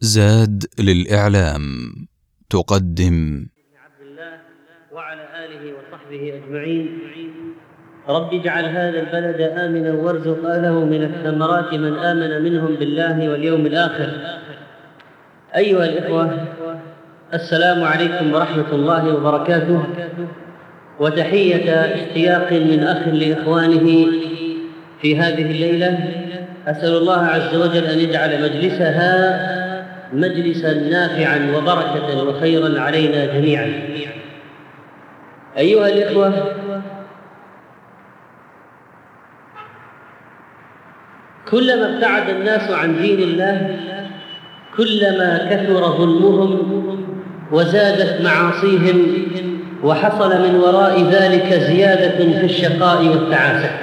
زاد للإعلام تقدم عبد الله وعلى آله وصحبه أجمعين. رب اجعل هذا البلد آمنا وارزق أهله من الثمرات من آمن منهم بالله واليوم الآخر. أيها الإخوة، السلام عليكم ورحمة الله وبركاته، وتحية اشتياق من أخ لإخوانه في هذه الليلة. أسأل الله عز وجل أن يجعل مجلسها مجلسا نافعا وبركة وخيرا علينا جميعا. أيها الإخوة، كلما ابتعد الناس عن دين الله كلما كثر ظلمهم وزادت معاصيهم، وحصل من وراء ذلك زيادة في الشقاء والتعاسة.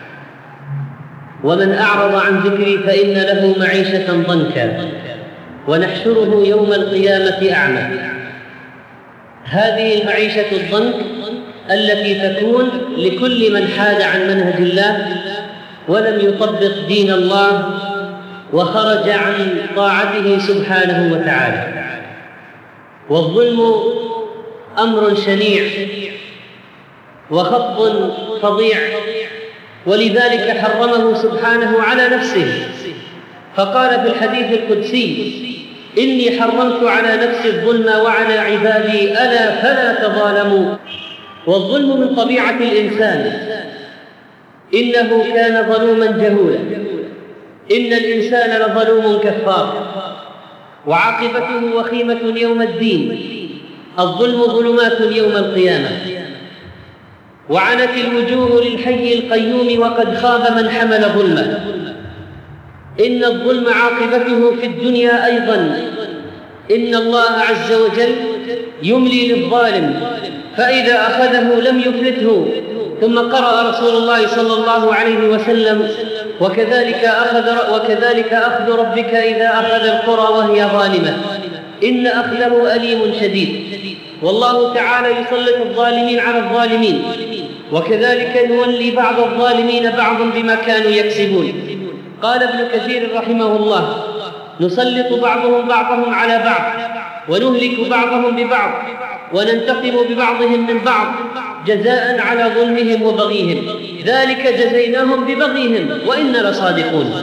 ومن أعرض عن ذكري فإن له معيشة ضنكا ونحشره يوم القيامة أعمى. هذه المعيشة الضنك التي تكون لكل من حاد عن منهج الله ولم يطبق دين الله وخرج عن طاعته سبحانه وتعالى. والظلم أمر شنيع وخط فظيع، ولذلك حرمه سبحانه على نفسه، فقال في الحديث القدسي: إني حرمت على نفسي الظلم وعلى عبادي ألا فلا تظالموا. والظلم من طبيعة الإنسان، إنه كان ظلوما جهولا، إن الإنسان لظلوم كفار، وعاقبته وخيمة يوم الدين. الظلم ظلمات يوم القيامة، وعنت الوجوه للحي القيوم وقد خاب من حمل ظلمه. إن الظلم عاقبته في الدنيا أيضا، إن الله عز وجل يملي للظالم فإذا أخذه لم يفلته. ثم قرأ رسول الله صلى الله عليه وسلم: وكذلك أخذ ربك إذا أخذ القرى وهي ظالمة إن أخذه أليم شديد. والله تعالى يسلط الظالمين على الظالمين، وكذلك نولي بعض الظالمين بعضا بما كانوا يكسبون. قال ابن كثير رحمه الله: نسلط بعضهم على بعض، ونهلك بعضهم ببعض، وننتقم ببعضهم من بعض جزاء على ظلمهم وبغيهم، ذلك جزيناهم ببغيهم وإنا لصادقون.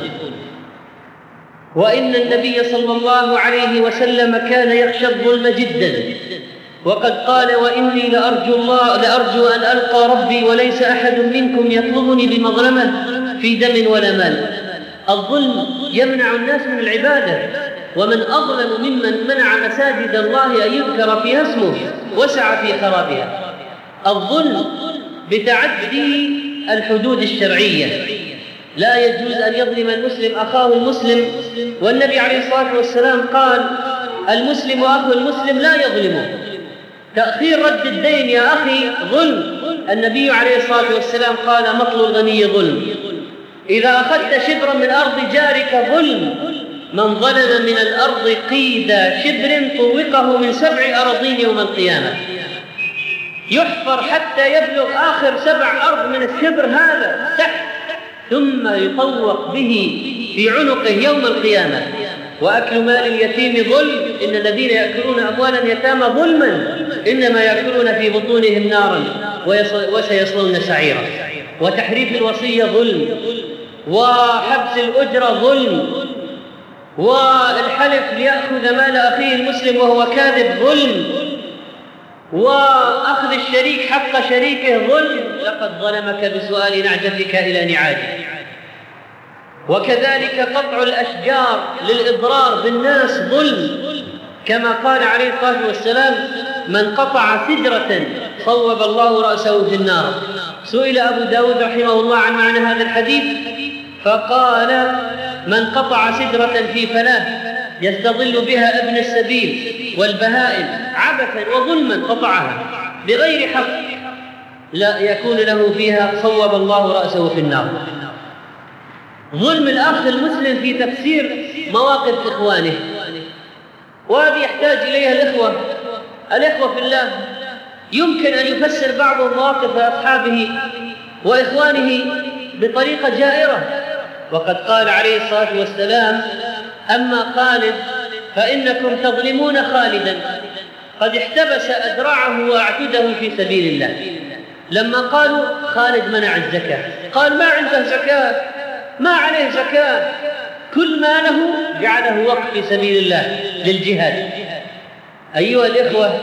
وإن النبي صلى الله عليه وسلم كان يخشى الظلم جدا، وقد قال: وإني لأرجو أن ألقى ربي وليس أحد منكم يطلبني بمظلمة في دم ولا مال. الظلم يمنع الناس من العبادة، ومن أظلم ممن منع مساجد الله أن يذكر فيها اسمه وسعى في خرابها. الظلم بتعدي الحدود الشرعية، لا يجوز أن يظلم المسلم أخاه المسلم، والنبي عليه الصلاة والسلام قال: المسلم أخو المسلم لا يظلمه. تأخير رد الدين يا أخي ظلم. النبي عليه الصلاة والسلام قال: مطل الغني ظلم. إذا أخذت شبرا من أرض جارك ظلم. من ظلم من الأرض قيد شبر طوقه من 7 أراضين يوم القيامة، يحفر حتى يبلغ آخر 7 أرض من الشبر هذا تحت، ثم يطوق به في عنقه يوم القيامة. وأكل مال اليتيم ظلم. إن الذين يأكلون أموال اليتامى ظلما إنما يأكلون في بطونهم نارا وسيصلون سعيرا. وتحريف الوصية ظلم، وحبس الأجرة ظلم، والحلف ليأخذ مال أخيه المسلم وهو كاذب ظلم، وأخذ الشريك حق شريكه ظلم. لقد ظلمك بسؤال نعجتك إلى نعاجه. وكذلك قطع الأشجار للإضرار بالناس ظلم، كما قال عليه الصلاة والسلام: من قطع سدرة صوب الله رأسه في النار. سئل أبو داود رحمه الله عن معنى هذا الحديث فقال: من قطع سدرة في فلاة يستظل بها ابن السبيل والبهائم عبثا وظلما قطعها بغير حق لا يكون له فيها صوب الله رأسه في النار. ظلم الأخ المسلم في تفسير مواقف إخوانه، وهذه يحتاج إليها الإخوة في الله. يمكن أن يفسر بعض مواقف أصحابه وإخوانه بطريقة جائرة. وقد قال عليه الصلاة والسلام: أما خالد فإنكم تظلمون خالدا قد احتبس أذرعه وأعتده في سبيل الله. لما قالوا خالد منع الزكاة، قال ما عنده زكاة، ما عليه زكاة، كل ماله جعله وقف في سبيل الله للجهاد. أيها الإخوة،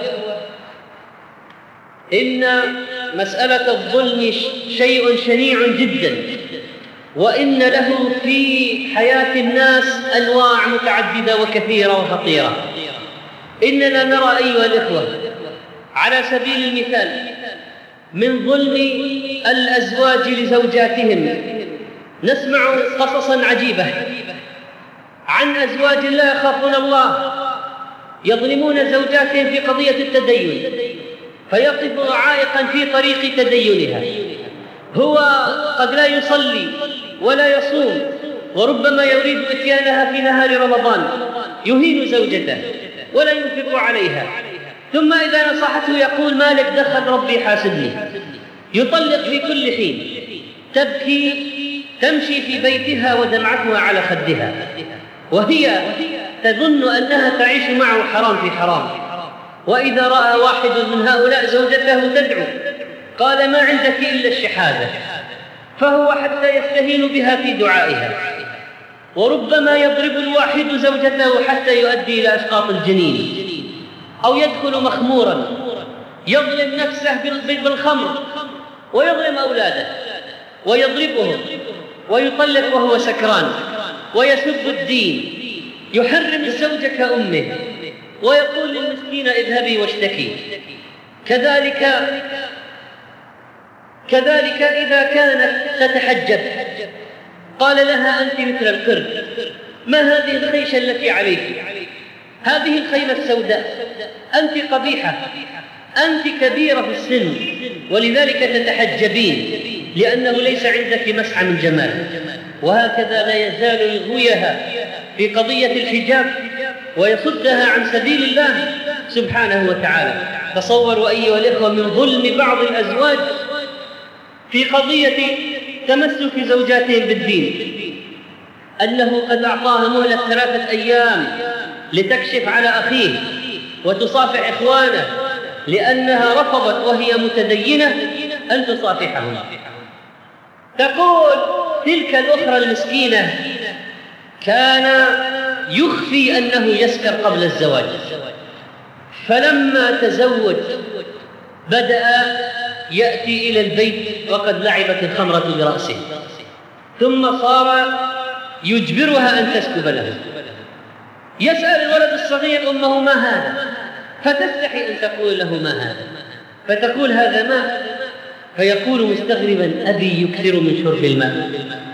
إن مسألة الظلم شيء شنيع جدا، وإن له في حياة الناس أنواع متعددة وكثيرة وخطيرة. إننا نرى أيها الإخوة على سبيل المثال من ظلم الأزواج لزوجاتهم، نسمع قصصا عجيبة عن أزواج لا يخافون الله يظلمون زوجاتهم في قضية التدين، فيقف عائقا في طريق تدينها. هو قد لا يصلي ولا يصوم، وربما يريد إتيانها في نهار رمضان، يهين زوجته ولا ينفق عليها، ثم إذا نصحته يقول مالك دخل ربي حاسبني. يطلق في كل حين، تبكي تمشي في بيتها ودمعتها على خدها، وهي تظن أنها تعيش معه حرام في حرام. وإذا رأى واحد من هؤلاء زوجته تدعو قال ما عندك إلا الشحاذة، فهو حتى يستهين بها في دعائها. وربما يضرب الواحد زوجته حتى يؤدي إلى إسقاط الجنين، أو يدخل مخمورا يظلم نفسه بالخمر ويظلم أولاده ويضربهم ويطلق وهو سكران ويسب الدين، يحرم الزوجة كأمه ويقول للمسكين اذهبي واشتكي. كذلك إذا كانت تتحجب قال لها أنت مثل القرد، ما هذه الخيشة التي عليك، هذه الخيمة السوداء، أنت قبيحة، أنت كبيرة في السن ولذلك تتحجبين لأنه ليس عندك مسعى من جمال. وهكذا لا يزال يغويها في قضية الحجاب ويصدها عن سبيل الله سبحانه وتعالى. تصوروا أيها الإخوة من ظلم بعض الأزواج في قضية تمسك زوجاتهم بالدين، أنه قد أعطاها مهلة 3 أيام لتكشف على أخيه وتصافح إخوانه، لأنها رفضت وهي متدينة أن تصافحهم. تقول تلك الأخرى المسكينة كان يخفي أنه يسكر قبل الزواج، فلما تزوج بدأ يأتي إلى البيت وقد لعبت الخمرة برأسه، ثم صار يجبرها أن تسكب له. يسأل الولد الصغير أمه ما هذا، فتستحي أن تقول له ما هذا، فتقول هذا ماء، فيقول مستغربا أبي يكثر من شرب الماء.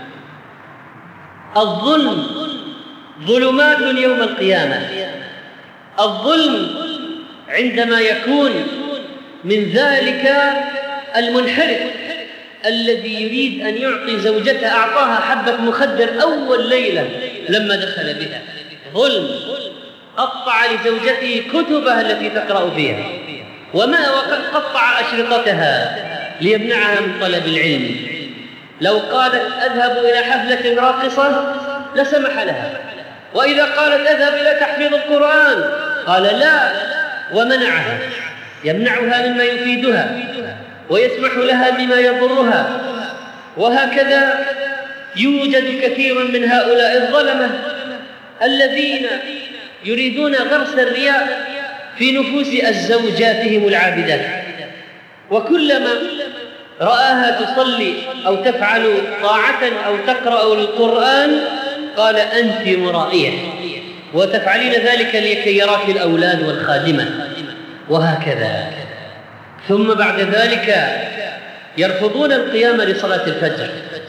الظلم ظلمات يوم القيامة. الظلم عندما يكون من ذلك المنحرف الذي يريد أن يعطي زوجته، أعطاها حبة مخدر أول ليلة لما دخل بها، ظلم. قطع لزوجته كتبها التي تقرأ فيها، وقد قطع أشرطتها ليمنعها من طلب العلم. لو قالت أذهب إلى حفلة راقصة لسمح لها، وإذا قالت أذهب إلى تحفيظ القرآن قال لا، ومنعها، يمنعها مما يفيدها ويسمح لها بما يضرها. وهكذا يوجد كثير من هؤلاء الظلمة الذين يريدون غرس الرياء في نفوس زوجاتهم العابدات، وكلما رآها تصلي أو تفعل طاعة أو تقرأ القرآن قال أنت مرائية، وتفعلين ذلك لكي يراك الأولاد والخادمة، وهكذا. ثم بعد ذلك يرفضون القيام لصلاة الفجر،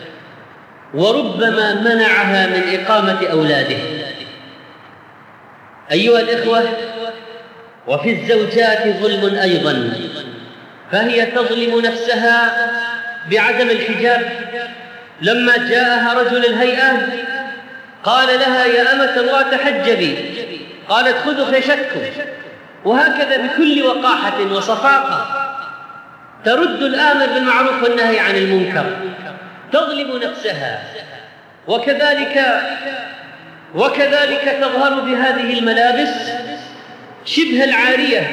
وربما منعها من إقامة أولاده. أيها الإخوة، وفي الزوجات ظلم أيضا، فهي تظلم نفسها بعدم الحجاب. لما جاءها رجل الهيئة قال لها يا أمة الله تحجبي، قالت خذوا خشكم، وهكذا بكل وقاحة وصفاقة ترد الآمر بالمعروف والنهي عن المنكر، تظلم نفسها. وكذلك وكذلك تظهر بهذه الملابس شبه العارية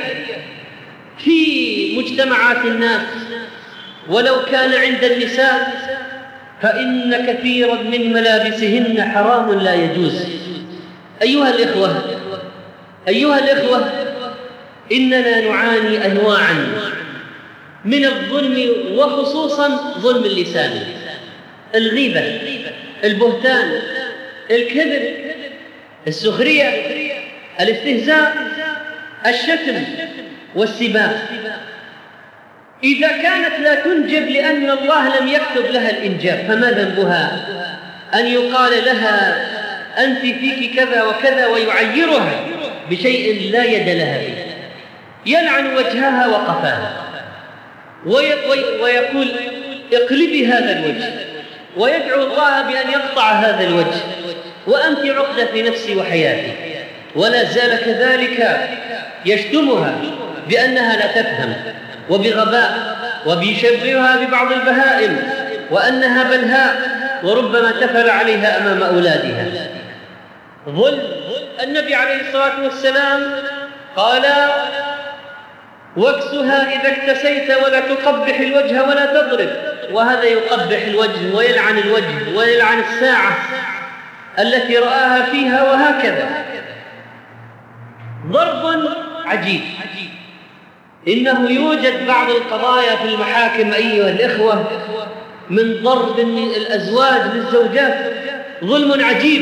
في مجتمعات الناس، ولو كان عند النساء فإن كثيرا من ملابسهن حرام لا يجوز. أيها الإخوة، إننا نعاني أنواعا من الظلم، وخصوصا ظلم اللسان: الغيبة، البهتان، الكذب، السخرية، الاستهزاء، الشتم والسباب. إذا كانت لا تنجب لأن الله لم يكتب لها الإنجاب، فما ذنبها أن يقال لها أنت فيك كذا وكذا، ويعيرها بشيء لا يد لها به، يلعن وجهها وقفاها، ويقول اقلبي هذا الوجه، ويدعو الله بأن يقطع هذا الوجه، وأنت عقدة في نفسي وحياتي. ولا زال كذلك يشتمها بأنها لا تفهم، وبغباء، وبيشبهها ببعض البهائم، وأنها بلهاء، وربما تفل عليها أمام أولادها. ظلم. النبي عليه الصلاة والسلام قال: واكسها إذا اكتسيت ولا تقبح الوجه ولا تضرب. وهذا يقبح الوجه ويلعن الوجه ويلعن الساعة التي رآها فيها، وهكذا. ضرب عجيب. إنه يوجد بعض القضايا في المحاكم أيها الإخوة من ضرب الأزواج للزوجات ظلم عجيب: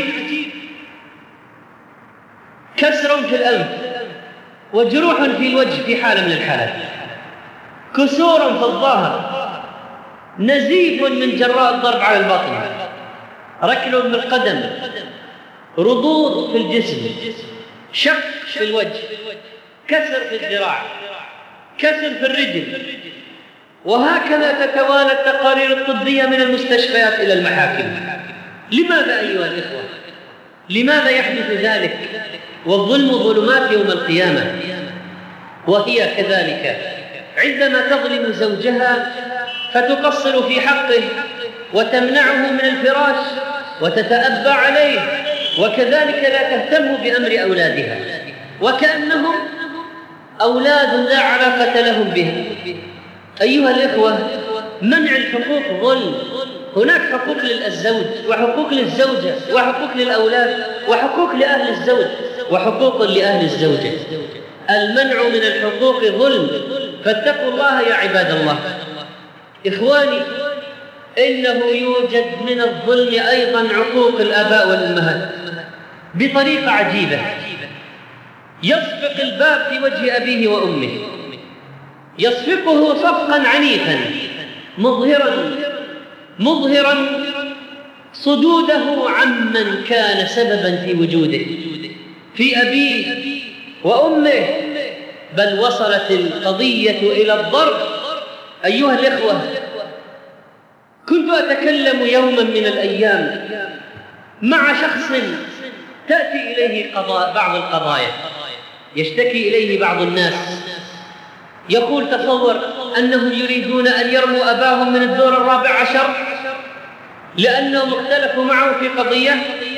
كسر في الأنف، وجروح في الوجه في حالة من الحالات، كسور في الظهر، نزيف من جراء الضرب على البطن، ركل بالقدم، رضوض في الجسم، شق في الوجه، كسر في الذراع، كسر في الرجل. وهكذا تتوالى التقارير الطبية من المستشفيات إلى المحاكم. لماذا أيها الإخوة؟ لماذا يحدث ذلك؟ والظلم ظلمات يوم القيامة. وهي كذلك عندما تظلم زوجها فتقصر في حقه وتمنعه من الفراش وتتأبى عليه، وكذلك لا تهتم بأمر أولادها، وكأنهم أولاد لا علاقة لهم به. أيها الإخوة، منع الحقوق ظلم. هناك حقوق للزوج، وحقوق للزوجة، وحقوق للأولاد، وحقوق لأهل الزوج، وحقوق لأهل الزوجة. المنع من الحقوق ظلم، فاتقوا الله يا عباد الله. إخواني، إنه يوجد من الظلم أيضا عقوق الآباء والأمهات بطريقة عجيبة. يصفق الباب في وجه أبيه وأمه، يصفقه صفقا عنيفا مظهرا صدوده عمن كان سببا في وجوده، في أبيه وأمه، بل وصلت القضية إلى الضرب. أيها الإخوة، كنت أتكلم يوما من الأيام مع شخص تأتي إليه بعض القضايا، يشتكي إليه بعض الناس، يقول: تصور أنهم يريدون أن يرموا أباهم من الدور 14 لأنهم اختلفوا معه في قضية،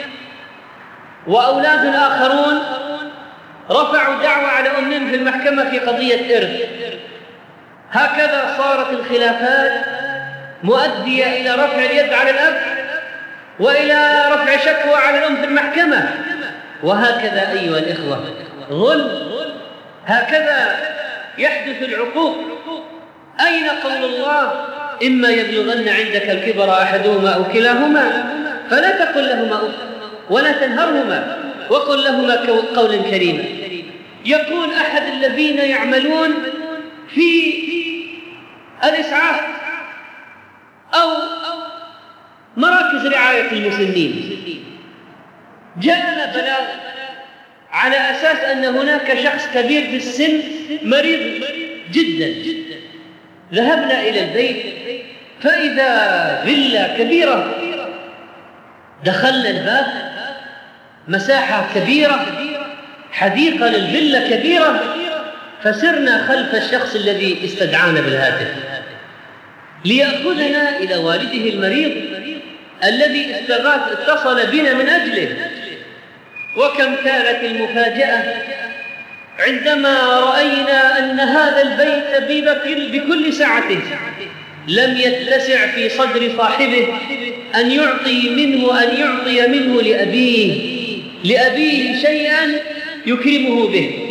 وأولاد آخرون رفعوا دعوى على أمهم في المحكمة في قضية إرث. هكذا صارت الخلافات مؤدية إلى رفع اليد على الأب، وإلى رفع شكوى على الأم في المحكمة. وهكذا أيها الإخوة ظلم، هكذا يحدث العقوق. أين قول الله: إما يبلغن عندك الكبر أحدهما أو كلاهما فلا تقل لهما أف ولا تنهرهما وقل لهما قولا كريما. يقول أحد الذين يعملون في الإسعاف أو مراكز رعاية المسنين: جاءنا بلاغ على أساس أن هناك شخص كبير في السن مريض جدا. ذهبنا إلى البيت فإذا فيلا كبيرة، دخلنا الباب، مساحة كبيرة، حديقة للفيلا كبيرة، فسرنا خلف الشخص الذي استدعانا بالهاتف ليأخذنا إلى والده المريض الذي اتصل بنا من أجله. وكم كانت المفاجأة عندما رأينا أن هذا البيت بكل سعته لم يتسع في صدر صاحبه أن يعطي منه لأبيه شيئا يكرمه به،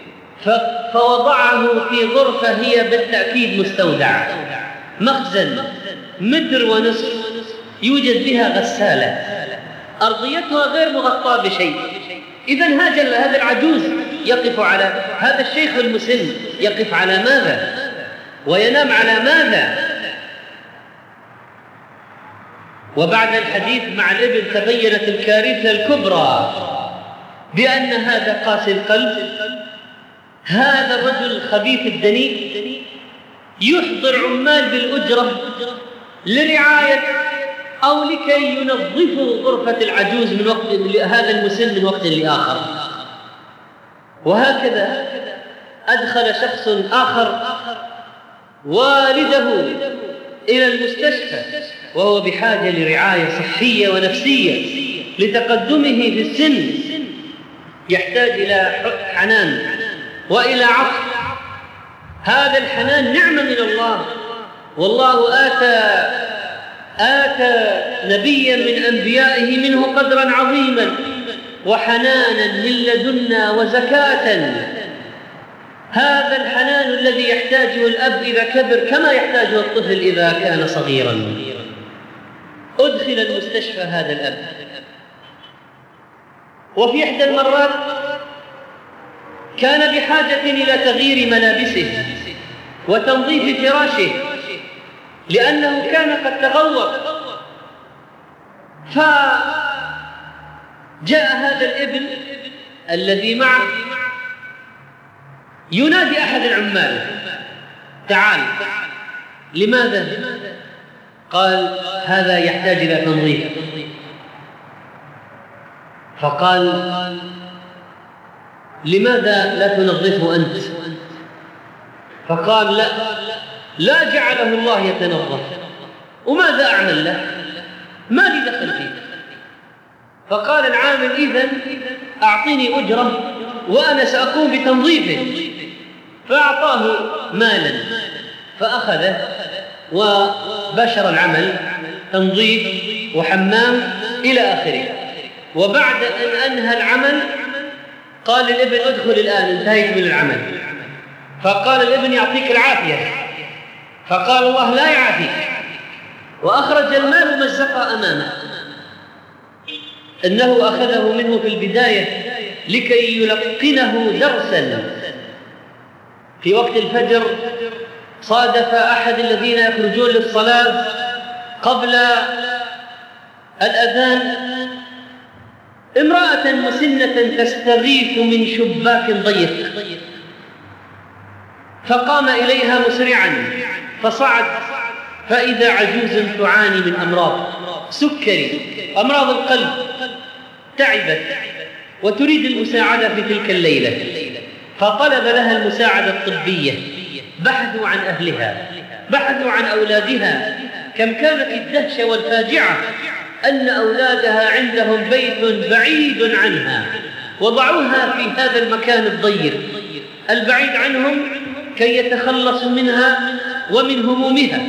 فوضعه في غرفة هي بالتأكيد مستودع، مخزن 1.5 متر يوجد بها غسالة أرضيتها غير مغطاة بشيء. إذن هذا العجوز يقف على هذا الشيخ المسن، يقف على ماذا وينام على ماذا؟ وبعد الحديث مع الابن تبينت الكارثة الكبرى بأن هذا قاسي القلب، هذا الرجل الخبيث الدنيء يحضر عمال بالأجرة لرعاية أو لكي ينظفوا غرفة العجوز من وقت هذا المسن من وقت لآخر. وهكذا أدخل شخص آخر والده إلى المستشفى وهو بحاجة لرعاية صحية ونفسية لتقدمه في السن، يحتاج إلى حنان وإلى عطف. هذا الحنان نعمة من الله، والله آتى نبيا من أنبيائه منه قدرا عظيما وحنانا من لدنا وزكاة. هذا الحنان الذي يحتاجه الأب إذا كبر كما يحتاجه الطفل إذا كان صغيرا. أدخل المستشفى هذا الأب، وفي إحدى المرات كان بحاجة إلى تغيير ملابسه وتنظيف فراشه لأنه كان قد تغوط. فجاء هذا الابن الذي معه ينادي أحد العمال: تعال. لماذا؟ قال: هذا يحتاج إلى تنظيف. فقال: لماذا لا تنظفه أنت؟ فقال: لا جعله الله يتنظف، وماذا أعمل له؟ ما لي دخل فيه. فقال العامل: إذن أعطيني أجرة وأنا سأقوم بتنظيفه. فأعطاه مالا فأخذه وبشر العمل، تنظيف وحمام إلى آخره. وبعد أن أنهى العمل قال للابن: ادخل الآن، انتهيت من العمل. فقال الابن: يعطيك العافية. فقال: الله لا يعافيك. وأخرج المال ومزقه أمامه. إنه أخذه منه في البداية لكي يلقنه درسا. في وقت الفجر صادف أحد الذين يخرجون للصلاة قبل الأذان امرأة مسنة تستغيث من شباك ضيق، فقام إليها مسرعا فصعد، فإذا عجوز تعاني من أمراض سكري، أمراض القلب، تعبت وتريد المساعدة في تلك الليلة. فطلب لها المساعدة الطبية. بحثوا عن أهلها، بحثوا عن أولادها. كم كانت الدهشة والفاجعة أن أولادها عندهم بيت بعيد عنها، وضعوها في هذا المكان الضيق البعيد عنهم كي يتخلصوا منها ومن همومها.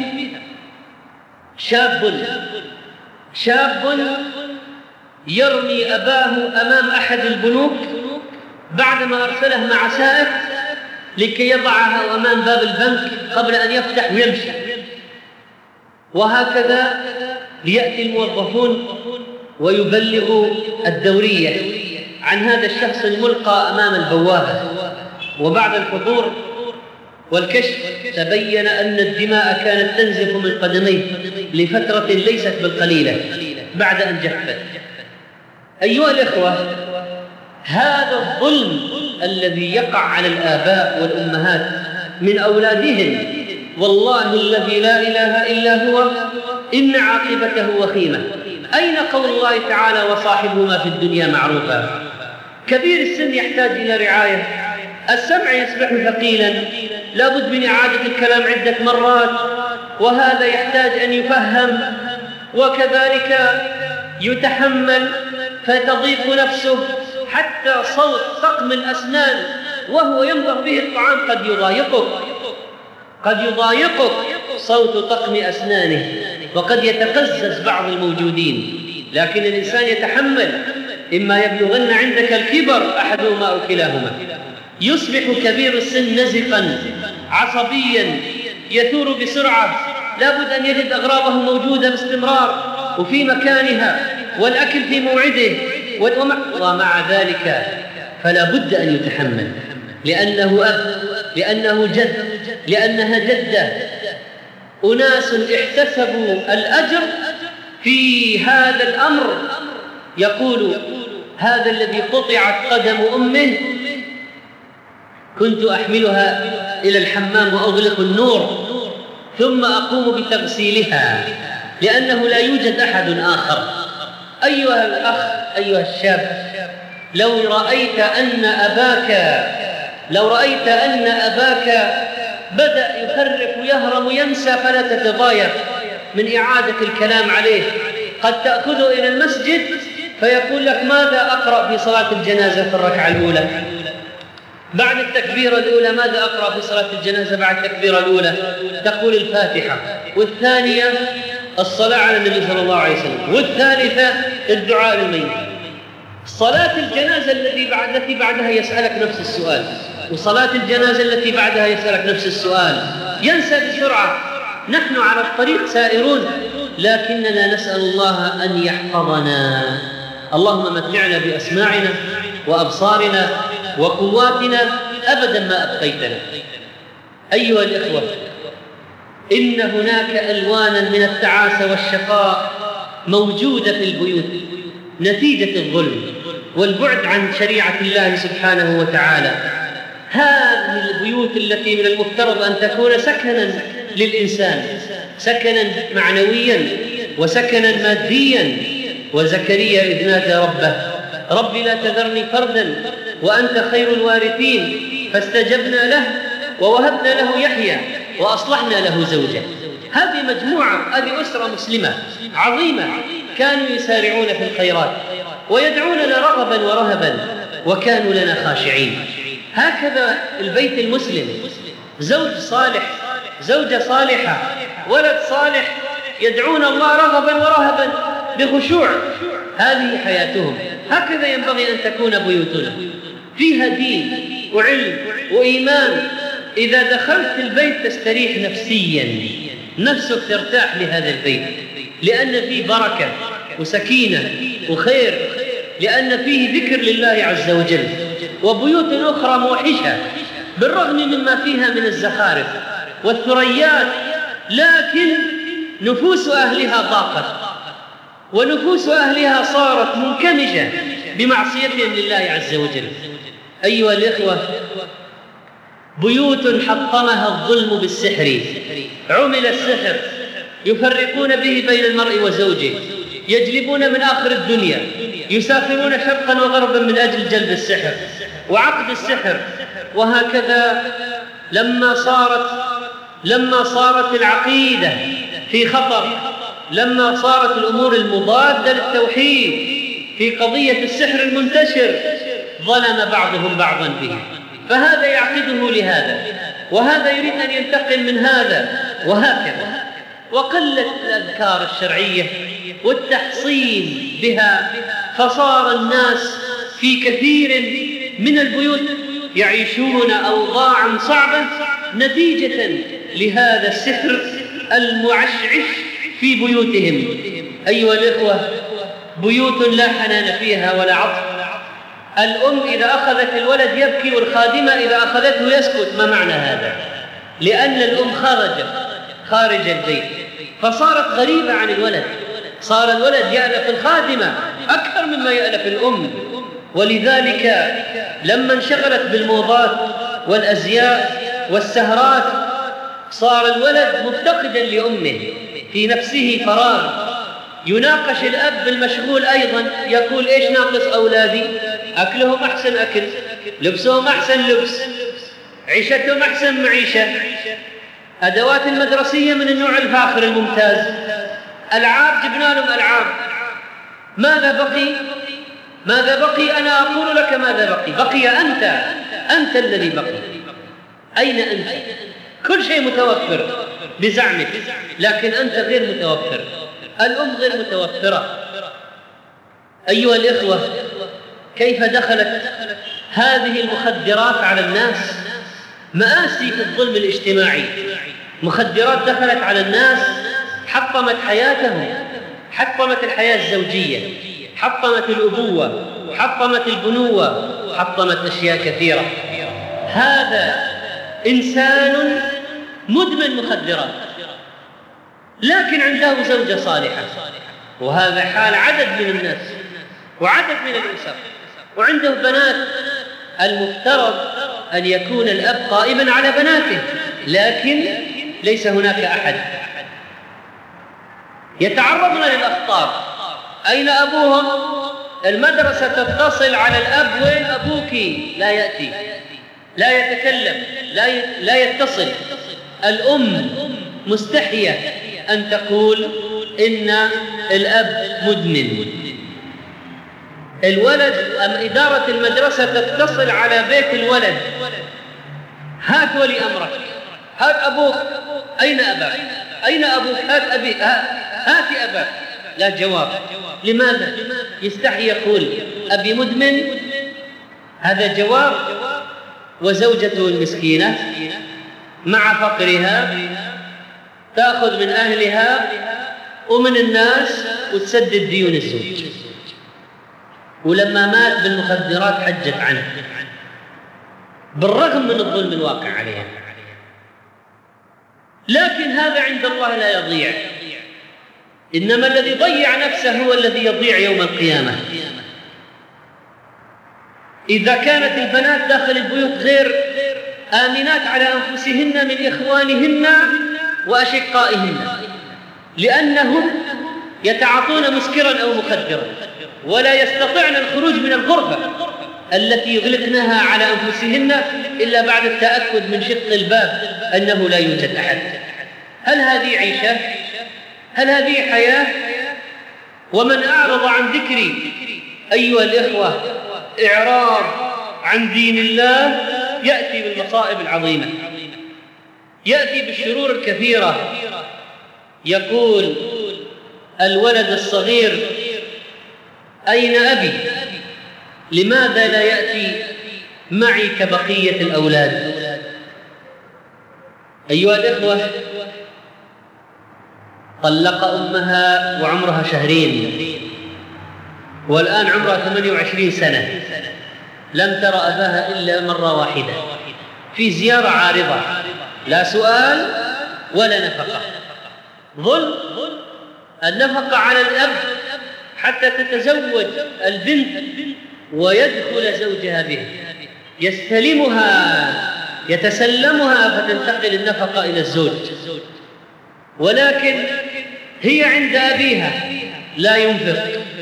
شاب يرمي أباه أمام أحد البنوك بعدما أرسله مع سائق لكي يضعها أمام باب البنك قبل أن يفتح ويمشي. وهكذا ليأتي الموظفون ويبلغوا الدورية عن هذا الشخص الملقى أمام البوابة. وبعد الحضور والكشف تبين أن الدماء كانت تنزف من قدميه لفترة ليست بالقليلة بعد أن جفت. أيها الإخوة، هذا الظلم الذي يقع على الآباء والأمهات من أولادهم والله الذي لا إله إلا هو إن عاقبته وخيمة. أين قول الله تعالى: وصاحبهما في الدنيا معروفا؟ كبير السن يحتاج إلى رعاية، السمع يصبح ثقيلا، لا بد من إعادة الكلام عدة مرات، وهذا يحتاج أن يفهم وكذلك يتحمل فتضيق نفسه حتى صوت طقم الأسنان وهو يمضغ به الطعام قد يضايقك صوت طقم أسنانه، وقد يتقزز بعض الموجودين، لكن الإنسان يتحمل. إما يبلغن عندك الكبر أحدهما أو كلاهما، يصبح كبير السن نزقا عصبيا يثور بسرعة، لابد أن يجد أغراضه موجودة باستمرار وفي مكانها، والأكل في موعده، ومع ذلك فلا بد أن يتحمل، لأنه أب، لأنه جد، لأنها جدة. أناس احتسبوا الأجر في هذا الأمر، يقول هذا الذي قطعت قدم أمه كنت أحملها إلى الحمام وأغلق النور ثم أقوم بتغسيلها لأنه لا يوجد أحد آخر. أيها الأخ، أيها الشاب، لو رأيت أن أباك بدأ يخرف ويهرم وينسى فلا تتضايق من إعادة الكلام عليه. قد تأخذه إلى المسجد فيقول لك ماذا أقرأ في صلاة الجنازة في الركعة الأولى؟ بعد التكبيرة الأولى ماذا أقرأ في صلاة الجنازة بعد التكبيرة الأولى؟ تقول الفاتحة، والثانية الصلاة على النبي صلى الله عليه وسلم، والثالثة الدعاء للميت. صلاة الجنازة التي بعدها يسألك نفس السؤال، وصلاة الجنازة التي بعدها يسألك نفس السؤال، ينسى بسرعة. نحن على الطريق سائرون، لكننا نسأل الله أن يحفظنا. اللهم متعنا بأسماعنا وأبصارنا وقواتنا أبدا ما أبقيتنا. أيها الإخوة، إن هناك ألوانا من التعاسة والشقاء موجودة في البيوت نتيجة الظلم والبعد عن شريعة الله سبحانه وتعالى. هذه البيوت التي من المفترض أن تكون سكنا للإنسان، سكنا معنويا وسكنا ماديا. وزكريا إذ نادى ربه رب لا تذرني فردا وأنت خير الوارثين فاستجبنا له ووهبنا له يحيى وأصلحنا له زوجه. هذه مجموعة، هذه أسرة مسلمة عظيمة، كانوا يسارعون في الخيرات ويدعوننا رغبا ورهبا وكانوا لنا خاشعين. هكذا البيت المسلم، زوج صالح، زوجة صالحة، ولد صالح، يدعون الله رغبا ورهبا بخشوع. هذه حياتهم. هكذا ينبغي أن تكون بيوتنا، فيها دين وعلم وإيمان. إذا دخلت البيت تستريح نفسيا، نفسك ترتاح لهذا البيت، لأن فيه بركة وسكينة وخير، لأن فيه ذكر لله عز وجل. وبيوت أخرى موحشة بالرغم مما فيها من الزخارف والثريات، لكن نفوس أهلها ضاقت، ونفوس أهلها صارت منكمشة بمعصيتهم لله عز وجل. أيها الإخوة، بيوت حطمها الظلم بالسحر، عمل السحر، يفرقون به بين المرء وزوجه، يجلبون من آخر الدنيا، يسافرون شرقا وغربا من أجل جلب السحر وعقد السحر. وهكذا لما صارت العقيدة في خطر، لما صارت الأمور المضادة للتوحيد في قضية السحر المنتشر، ظلم بعضهم بعضا به، فهذا يعقده لهذا وهذا يريد أن ينتقم من هذا، وهكذا. وقلت الأذكار الشرعية والتحصين بها، فصار الناس في كثير من البيوت يعيشون أوضاعا صعبة نتيجة لهذا السحر المعشعش في بيوتهم. أيها الإخوة، بيوت لا حنان فيها ولا عطف. الأم إذا أخذت الولد يبكي، والخادمة إذا أخذته يسكت. ما معنى هذا؟ لأن الأم خارج البيت، فصارت غريبة عن الولد. صار الولد يألف الخادمة أكثر مما يألف الأم. ولذلك لما انشغلت بالموضات والأزياء والسهرات، صار الولد مفتقدا لأمه، في نفسه فراغ. يناقش الأب بالمشغول أيضا، يقول إيش ناقص أولادي؟ أكلهم أحسن أكل، لبسهم أحسن لبس، عيشتهم أحسن معيشة، أدوات المدرسية من النوع الفاخر الممتاز، ألعاب جبنا لهم ألعاب. ماذا ماذا بقي؟ أنا أقول لك ماذا بقي. بقي أنت الذي بقي. أين أنت؟ كل شيء متوفر بزعمك، لكن أنت غير متوفر. الأم غير متوفرة. أيها الإخوة، كيف دخلت هذه المخدرات على الناس؟ مآسي في الظلم الاجتماعي. مخدرات دخلت على الناس، حطمت حياتهم، حطمت الحياة الزوجية، حطمت الأبوة، حطمت البنوة، حطمت أشياء كثيرة. هذا إنسان مدمن مخدرات، لكن عنده زوجة صالحة، وهذا حال عدد من الناس وعدد من الأسر، وعنده بنات. المفترض أن يكون الأب قائما على بناته، لكن ليس هناك أحد. يتعرضون للأخطار. أين أبوهم؟ المدرسة تتصل على الأب: وين أبوك؟ لا يأتي، لا يتكلم، لا يتصل. الأم مستحية أن تقول إن الأب مدمن. الولد إدارة المدرسة تتصل على بيت الولد: هات ولي أمرك، هات أبوك، أين أباك؟ أين أبوك؟ هات أبي، هات أباك. لا جواب. لماذا؟ يستحي يقول أبي مدمن. هذا جواب. وزوجته المسكينة مع فقرها تأخذ من أهلها ومن الناس وتسدد ديون الزوج، ولما مات بالمخدرات حجت عنه، بالرغم من الظلم الواقع عليها. لكن هذا عند الله لا يضيع، إنما الذي ضيع نفسه هو الذي يضيع يوم القيامة. إذا كانت البنات داخل البيوت غير آمنات على أنفسهن من إخوانهن وأشقائهن، لأنهم يتعاطون مسكرا أو مخدرا ولا يستطيعن الخروج من الغرفة التي يغلقنها على أنفسهن إلا بعد التأكد من شق الباب أنه لا يوجد أحد. هل هذه عيشة؟ هل هذه حياة؟ ومن أعرض عن ذكري أيها الإخوة، إعراض عن دين الله، يأتي بالمصائب العظيمة، يأتي بالشرور الكثيرة. يقول الولد الصغير: أين أبي؟ لماذا لا يأتي معي كبقية الأولاد؟ أيها الإخوة، طلق أمها وعمرها 2 شهر، والآن عمرها 28 سنة، لم ترى أباها إلا مرة واحدة في زيارة عارضة، لا سؤال ولا نفقة. ظلم. النفقة على الأب حتى تتزوج البنت ويدخل زوجها بها، يستلمها، يتسلمها، فتنتقل النفقة إلى الزوج، ولكن هي عند أبيها لا ينفق.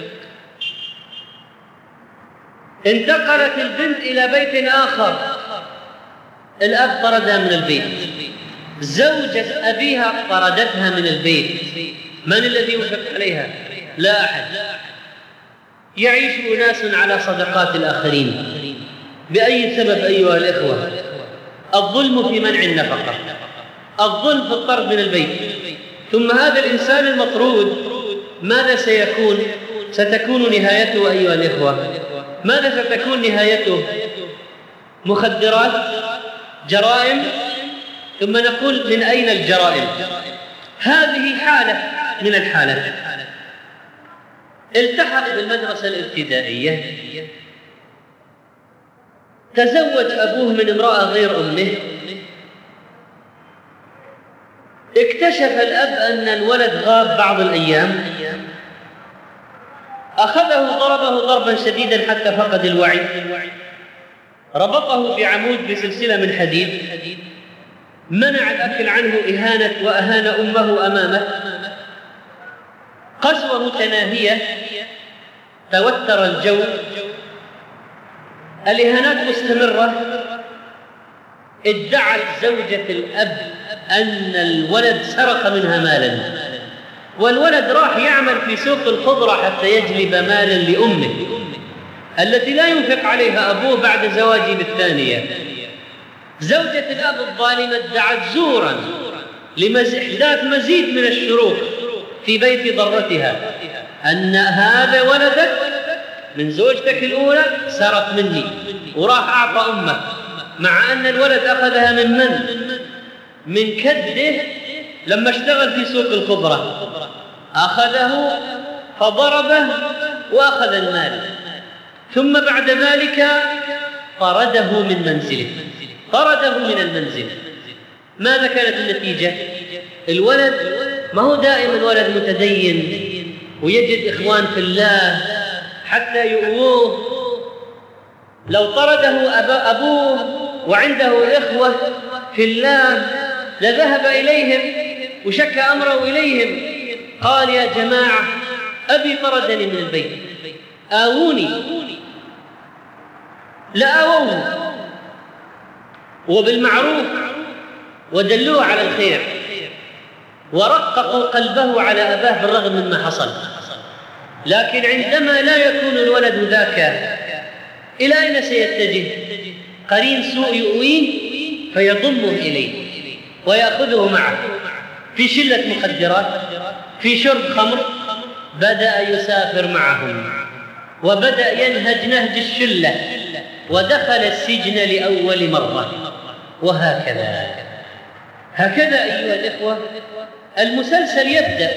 انتقلت البنت إلى بيت آخر، الأب طردها من البيت، زوجة أبيها طردتها من البيت. من الذي ينفق عليها؟ لا أحد. يعيش أناس على صدقات الآخرين. بأي سبب أيها الإخوة؟ الظلم في منع النفقة، الظلم في الطرد من البيت. ثم هذا الإنسان المطرود ماذا سيكون؟ ستكون نهايته أيها الإخوة، ماذا ستكون نهايته؟ مخدرات، جرائم. ثم نقول: من أين الجرائم؟ هذه حالة من الحالات. التحق بالمدرسة الابتدائية، تزوج أبوه من امرأة غير أمه، اكتشف الأب أن الولد غاب بعض الأيام، أخذه ضربه ضربا شديدا حتى فقد الوعي، ربطه بعمود بسلسلة من حديد، منع الأكل عنه، إهانة وأهان أمه أمامه، قسوة متناهية، توتر الجو، الإهانات مستمرة. ادعت زوجة الأب أن الولد سرق منها مالا، والولد راح يعمل في سوق الخضرة حتى يجلب مالا لأمه، التي لا ينفق عليها أبوه بعد زواجه بالثانية. زوجة الأب الظالمة ادعت زورا لإحداث مزيد من الشرور في بيت ضرتها أن هذا ولدك من زوجتك الأولى سرق مني وراح أعطى أمك، مع أن الولد أخذها من كده لما اشتغل في سوق الخضرة، أخذه فضربه وأخذ المال، ثم بعد ذلك طرده من منزله، طرده من المنزل. ماذا كانت النتيجة؟ الولد ما هو دائما ولد متدين ويجد إخوان في الله حتى يؤوه. لو طرده أبوه وعنده إخوة في الله لذهب إليهم وشكى أمره إليهم، قال يا جماعة أبي طردني من البيت، آووني، لآووه وبالمعروف ودلوه على الخير ورققوا قلبه على أباه بالرغم مما حصل. لكن عندما لا يكون الولد ذاك إلى أين سيتجه؟ قرين سوء يؤويه فيضمه إليه ويأخذه معه في شلة مخدرات، في شرب خمر، بدأ يسافر معهم وبدأ ينهج نهج الشلة ودخل السجن لأول مرة. وهكذا أيها الإخوة المسلسل يبدأ.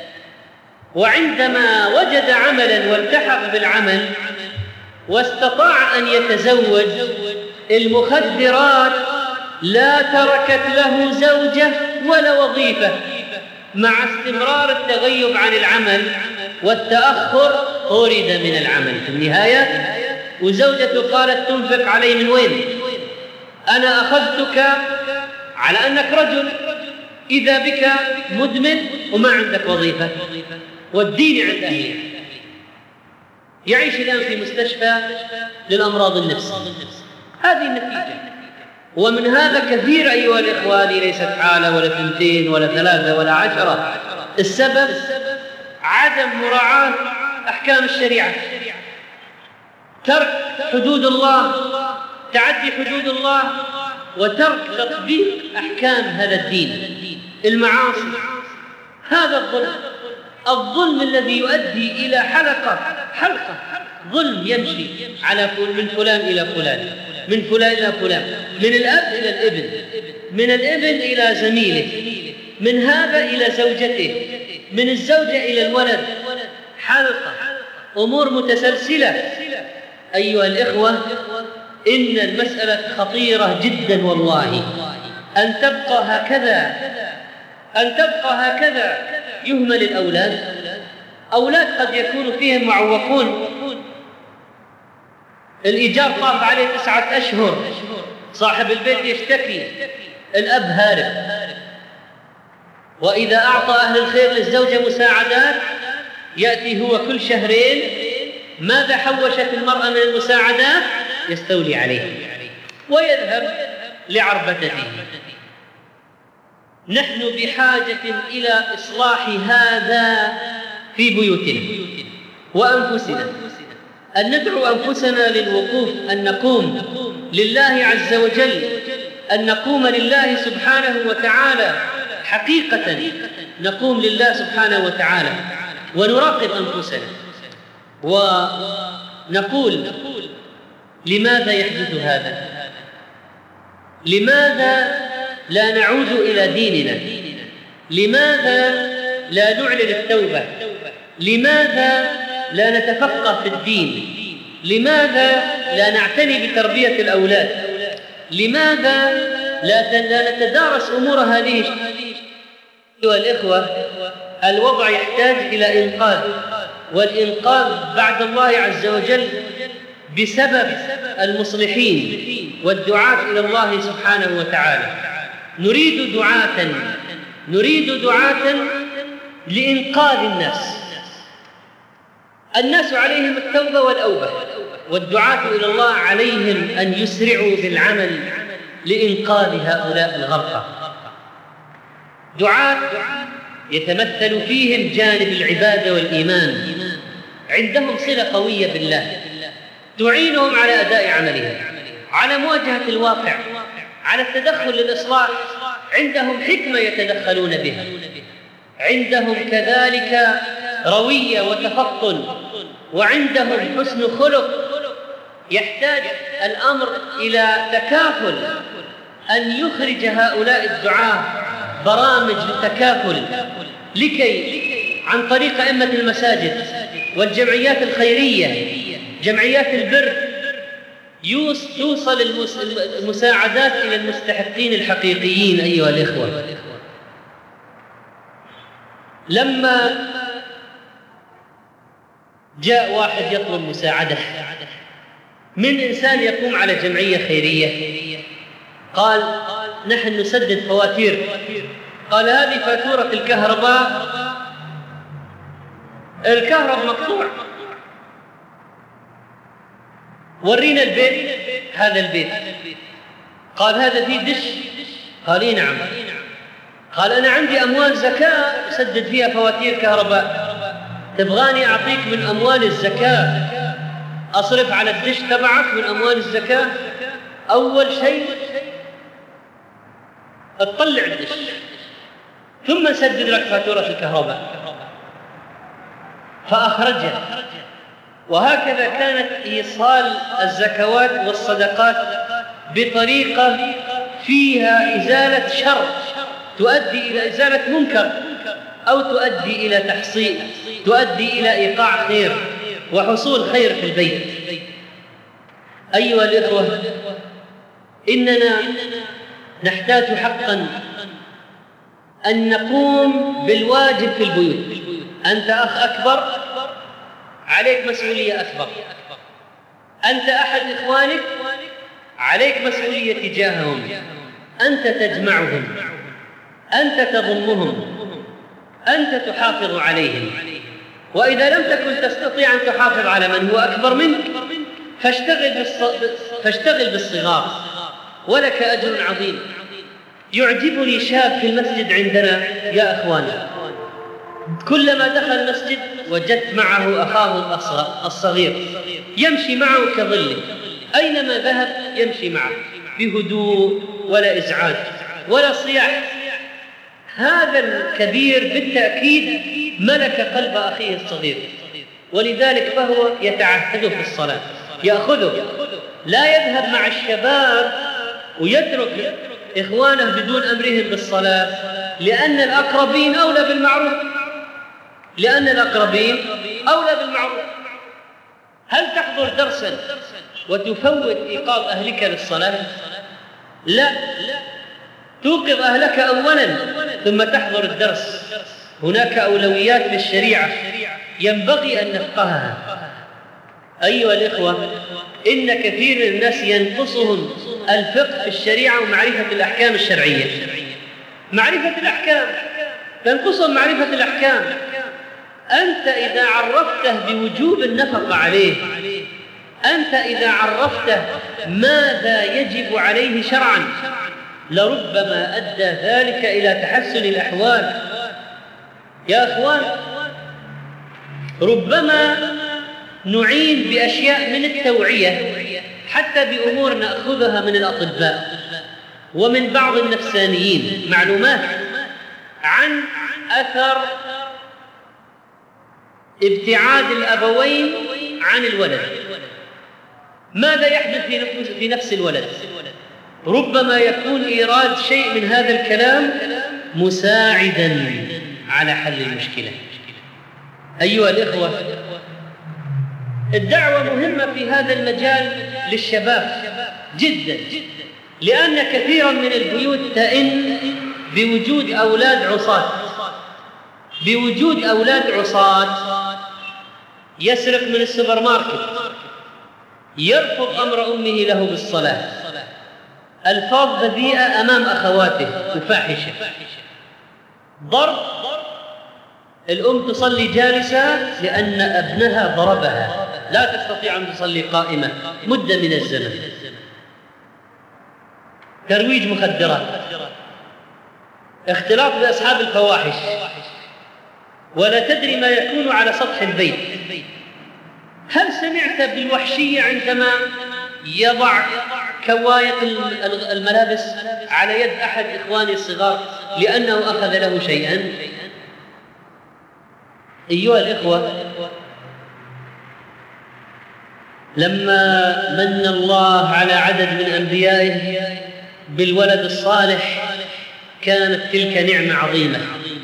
وعندما وجد عملا والتحق بالعمل واستطاع أن يتزوج، المخدرات لا تركت له زوجة ولا وظيفة، مع استمرار التغيب عن العمل والتأخر طرد من العمل في النهاية. وزوجته قالت تنفق علي من وين؟ أنا أخذتك على أنك رجل، إذا بك مدمن وما عندك وظيفة، والدين عند أهله. يعيش الآن في مستشفى للأمراض النفسية. هذه النتيجة. ومن هذا كثير أيها الإخوان، ليست حالة ولا 2 ولا 3 ولا 10. السبب عدم مراعاة أحكام الشريعة، ترك حدود الله، تعدي حدود الله، وترك تطبيق أحكام هذا الدين. المعاصي، هذا الظلم الذي يؤدي إلى حلقة ظلم يمشي على من فلان إلى فلان، من فلان إلى فلان، من الأب إلى الابن، من الابن إلى زميله، من هذا إلى زوجته، من الزوجة إلى الولد، حلقة أمور متسلسلة. أيها الإخوة إن المسألة خطيرة جدا والله. أن تبقى هكذا يهمل الأولاد. أولاد قد يكون فيهم معوقون، الإيجار طاف عليه 9 أشهر، صاحب البيت يشتكي، الأب هارب. وإذا أعطى أهل الخير للزوجة مساعدات يأتي هو كل شهرين، ماذا حوشت المرأة من المساعدات؟ يستولي عليه ويذهب لعربتته. نحن بحاجة إلى إصلاح هذا في بيوتنا وأنفسنا، أن ندعو أنفسنا للوقوف، أن نقوم لله عز وجل، أن نقوم لله سبحانه وتعالى حقيقة، نقوم لله سبحانه وتعالى ونراقب أنفسنا ونقول لماذا يحدث هذا؟ لماذا لا نعود إلى ديننا؟ لماذا لا نعلن التوبة؟ لماذا لا نتفقه في الدين؟ لماذا لا نعتني بتربية الأولاد؟ لماذا لا نتدارس أمور هذه؟ أيها الإخوة الوضع يحتاج إلى إنقاذ، والإنقاذ بعد الله عز وجل بسبب المصلحين والدعاة إلى الله سبحانه وتعالى. نريد دعاة لإنقاذ الناس عليهم التوبة والأوبة، والدعاة إلى الله عليهم أن يسرعوا بالعمل لإنقاذ هؤلاء الغرقى. دعاة يتمثل فيهم جانب العبادة والإيمان، عندهم صلة قوية بالله، تعينهم على أداء عملهم، على مواجهة الواقع، على التدخل للإصلاح. عندهم حكمة يتدخلون بها، عندهم كذلك روية وتفطن، وعندهم حسن خلق. يحتاج الأمر إلى تكافل، أن يخرج هؤلاء الدعاة برامج للتكافل لكي عن طريق أئمة المساجد والجمعيات الخيرية، جمعيات البر، توصل المساعدات إلى المستحقين الحقيقيين. أيها الإخوة، لما جاء واحد يطلب مساعدة من إنسان يقوم على جمعية خيرية، قال: نحن نسدد فواتير. قال: هذه فاتورة الكهرباء، الكهرب مقطوع، ورينا البيت. هذا البيت. قال: هذا فيه دش؟ قال: إيه نعم. قال: أنا عندي أموال زكاة أسدد فيها فواتير كهرباء، تبغاني أعطيك من أموال الزكاة، أصرف على الدش تبعك من أموال الزكاة؟ أول شيء اطلع الدش، ثم نسدد لك فاتورة الكهرباء. فأخرجها. وهكذا كانت إيصال الزكوات والصدقات بطريقة فيها إزالة شر تؤدي إلى إزالة منكر، أو تؤدي إلى تحصيل، تؤدي إلى إيقاع خير وحصول خير في البيت. أيها الإخوة، إننا نحتاج حقا أن نقوم بالواجب في البيوت. أنت أخ أكبر، عليك مسؤولية أكبر. أنت أحد إخوانك، عليك مسؤولية تجاههم. أنت تجمعهم، أنت تضمهم، أنت تحافظ عليهم. وإذا لم تكن تستطيع أن تحافظ على من هو أكبر منك، فاشتغل بالصغار، ولك أجر عظيم. يعجبني شاب في المسجد عندنا يا أخوان، كلما دخل المسجد وجدت معه أخاه الصغير، يمشي معه كظله، أينما ذهب يمشي معه بهدوء، ولا إزعاج ولا صياح. هذا الكبير بالتأكيد ملك قلب أخيه الصغير، ولذلك فهو يتعهده في الصلاة، يأخذه، لا يذهب مع الشباب ويترك إخوانه بدون أمرهم بالصلاة، لأن الأقربين أولى بالمعروف، لأن الأقربين أولى بالمعروف. هل تحضر درسا وتفوت إيقاظ أهلك للصلاة؟ لا، توقظ أهلك أولا ثم تحضر الدرس. هناك أولويات للشريعة ينبغي أن نفقهها. أيها الإخوة، إن كثير من الناس ينقصهم الفقه في الشريعة ومعرفة الأحكام الشرعية. معرفة الأحكام، تنقصهم معرفة الأحكام. أنت إذا عرفته بوجوب النفقة عليه، أنت إذا عرفته ماذا يجب عليه شرعا، لربما أدى ذلك إلى تحسن الأحوال. يا أخوان، ربما نعين بأشياء من التوعية، حتى بأمور نأخذها من الأطباء ومن بعض النفسانيين، معلومات عن أثر ابتعاد الأبوين عن الولد، ماذا يحدث في نفس الولد. ربما يكون إيراد شيء من هذا الكلام مساعدا على حل المشكلة. أيها الإخوة، الدعوة مهمة في هذا المجال للشباب جدا، لأن كثيرا من البيوت تئن بوجود أولاد عصاة، بوجود أولاد عصاة. يسرق من السوبر ماركت، يرفض أمر أمه له بالصلاة، ألفاظ بذيئة أمام أخواته وفاحشة، ضرب، الأم تصلي جالسة لأن ابنها ضربها، لا تستطيع أن تصلي قائمة مدة من الزمن، ترويج مخدرات، اختلاط بأصحاب الفواحش، ولا تدري ما يكون على سطح البيت. هل سمعت بالوحشية عندما يضع كواية الملابس على يد أحد إخواني الصغار لأنه أخذ له شيئا؟ أيها الإخوة، لما من الله على عدد من أنبيائه بالولد الصالح كانت تلك نعمة عظيمة،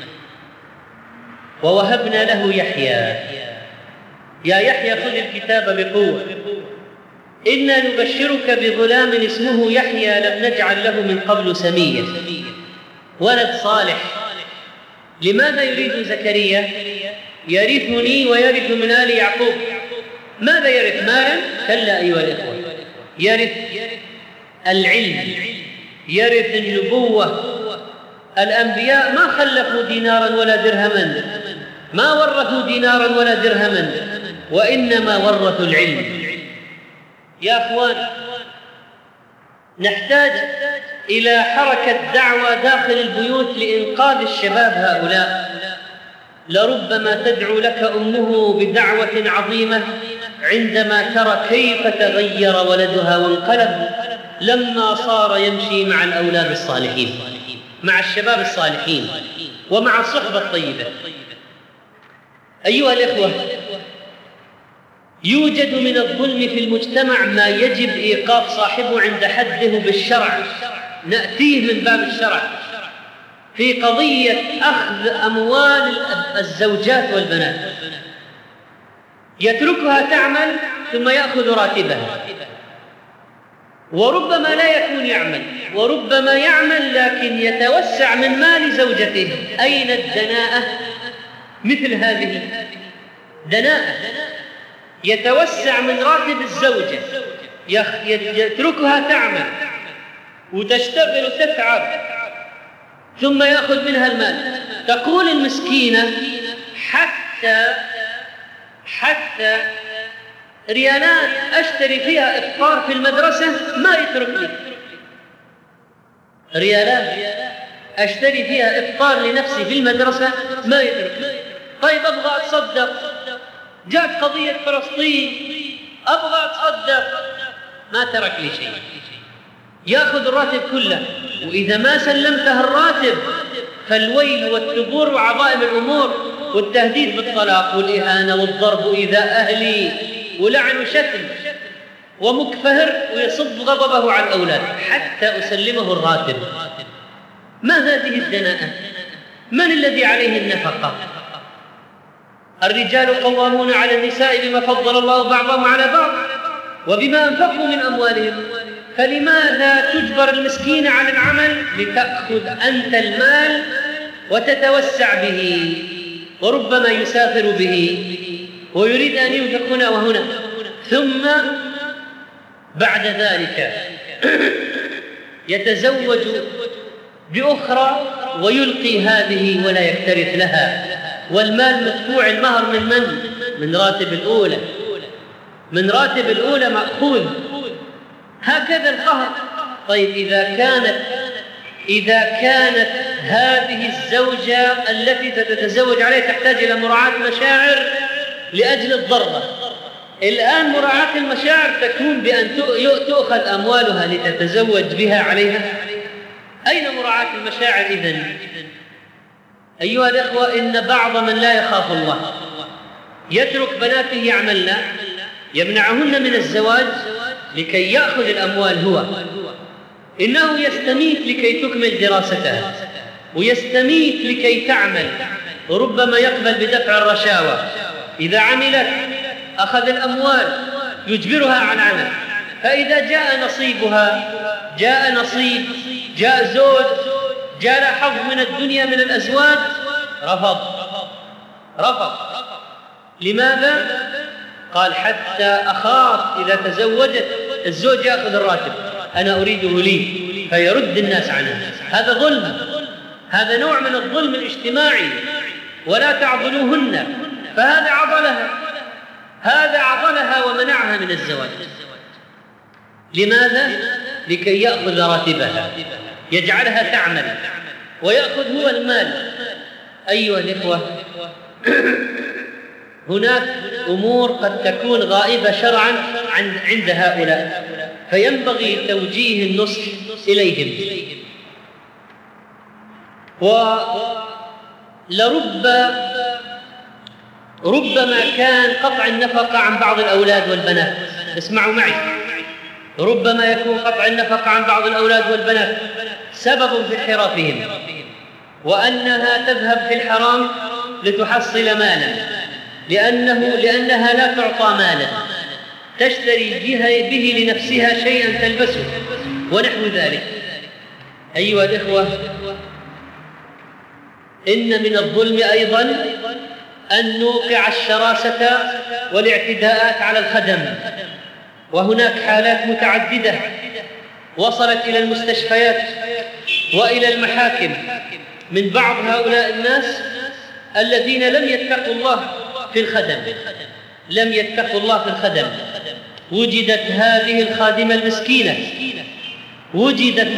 ووهبنا له يحيى. يا يحيى خذ الكتاب بقوة، إنا نبشرك بغلام اسمه يحيى لم نجعل له من قبل سميا. ولد صالح. لماذا يريد زكريا؟ يرثني ويرث من آل يعقوب. ماذا يرث؟ مالا؟ كلا أيها الإخوة، يرث العلم، يرث النبوة. الأنبياء ما خلفوا دينارا ولا درهما، ما ورثوا دينارا ولا درهما، وإنما ورثوا العلم. يا أخوان، نحتاج إلى حركة دعوة داخل البيوت لإنقاذ الشباب هؤلاء. لربما تدعو لك أمه بدعوة عظيمة عندما ترى كيف تغير ولدها وانقلب لما صار يمشي مع الأولاد الصالحين، مع الشباب الصالحين، ومع الصحبة الطيبة. أيها الإخوة، يوجد من الظلم في المجتمع ما يجب إيقاف صاحبه عند حده بالشرع. نأتيه من باب الشرع في قضية أخذ أموال الزوجات والبنات. يتركها تعمل ثم يأخذ راتبها، وربما لا يكون يعمل، وربما يعمل لكن يتوسع من مال زوجته. أين الدناءة؟ مثل هذه دناءة. يتوسع من راتب الزوجة، يتركها تعمل وتشتغل وتتعب ثم يأخذ منها المال. تقول المسكينة حتى ريالات أشتري فيها إفطار في المدرسة ما يترك لي. ريالات أشتري فيها إفطار لنفسي في المدرسة ما يترك لي. طيب أبغى أتصدق، جاءت قضية فلسطين أبغى أتصدق، ما ترك لي شيء. يأخذ الراتب كله، وإذا ما سلمته الراتب فالويل والثبور وعظائم الأمور والتهديد بالطلاق والإهانة والضرب وإيذاء أهلي ولعن وشتم ومكفهر، ويصب غضبه على الأولاد حتى أسلمه الراتب. ما هذه الدناءة؟ من الذي عليه النفقة؟ الرجال قوامون على النساء بما فضل الله بعضهم على بعض وبما أنفقوا من أموالهم. فلماذا تجبر المسكين على العمل لتأخذ أنت المال وتتوسع به، وربما يسافر به ويريد أن ينفق هنا وهنا، ثم بعد ذلك يتزوج بأخرى ويلقي هذه ولا يكترث لها، والمال مدفوع. المهر من راتب الأولى، من راتب الأولى مأخوذ. هكذا القهر. طيب إذا كانت هذه الزوجة التي تتزوج عليه تحتاج إلى مراعاة مشاعر لأجل الضربة، الآن مراعاة المشاعر تكون بأن تؤخذ أموالها لتتزوج بها عليها. أين مراعاة المشاعر إذن؟ أيها الأخوة، إن بعض من لا يخاف الله يترك بناته يعملن، يمنعهن من الزواج لكي يأخذ الأموال هو. إنه يستميت لكي تكمل دراستها، ويستميت لكي تعمل، وربما يقبل بدفع الرشاوى. إذا عملت أخذ الأموال يجبرها على العمل، فإذا جاء نصيبها، جاء نصيب، جاء زوج، جاء حظ من الدنيا من الأزواج، رفض. لماذا؟ قال حتى أخاف إذا تزوجت الزوج يأخذ الراتب، أنا أريده لي، فيرد الناس عنها. هذا ظلم، هذا نوع من الظلم الاجتماعي. ولا تعضلوهن، هذا عضلها ومنعها من الزواج. لماذا؟ لكي يأخذ راتبها، يجعلها تعمل ويأخذ هو المال. أيها الإخوة، هناك أمور قد تكون غائبة شرعا عند هؤلاء، فينبغي توجيه النصح إليهم. ربما كان قطع النفقة عن بعض الأولاد والبنات، اسمعوا معي، ربما يكون قطع النفقة عن بعض الأولاد والبنات سبب في انحرافهم، وأنها تذهب في الحرام لتحصل مالا، لأنها لا تعطى مالا، تشتري به لنفسها شيئا تلبسه ونحو ذلك. أيها الإخوة، إن من الظلم أيضا أن نوقع الشراسة والاعتداءات على الخدم، وهناك حالات متعددة وصلت إلى المستشفيات وإلى المحاكم من بعض هؤلاء الناس الذين لم يتقوا الله في الخدم. وجدت هذه الخادمة المسكينة وجدت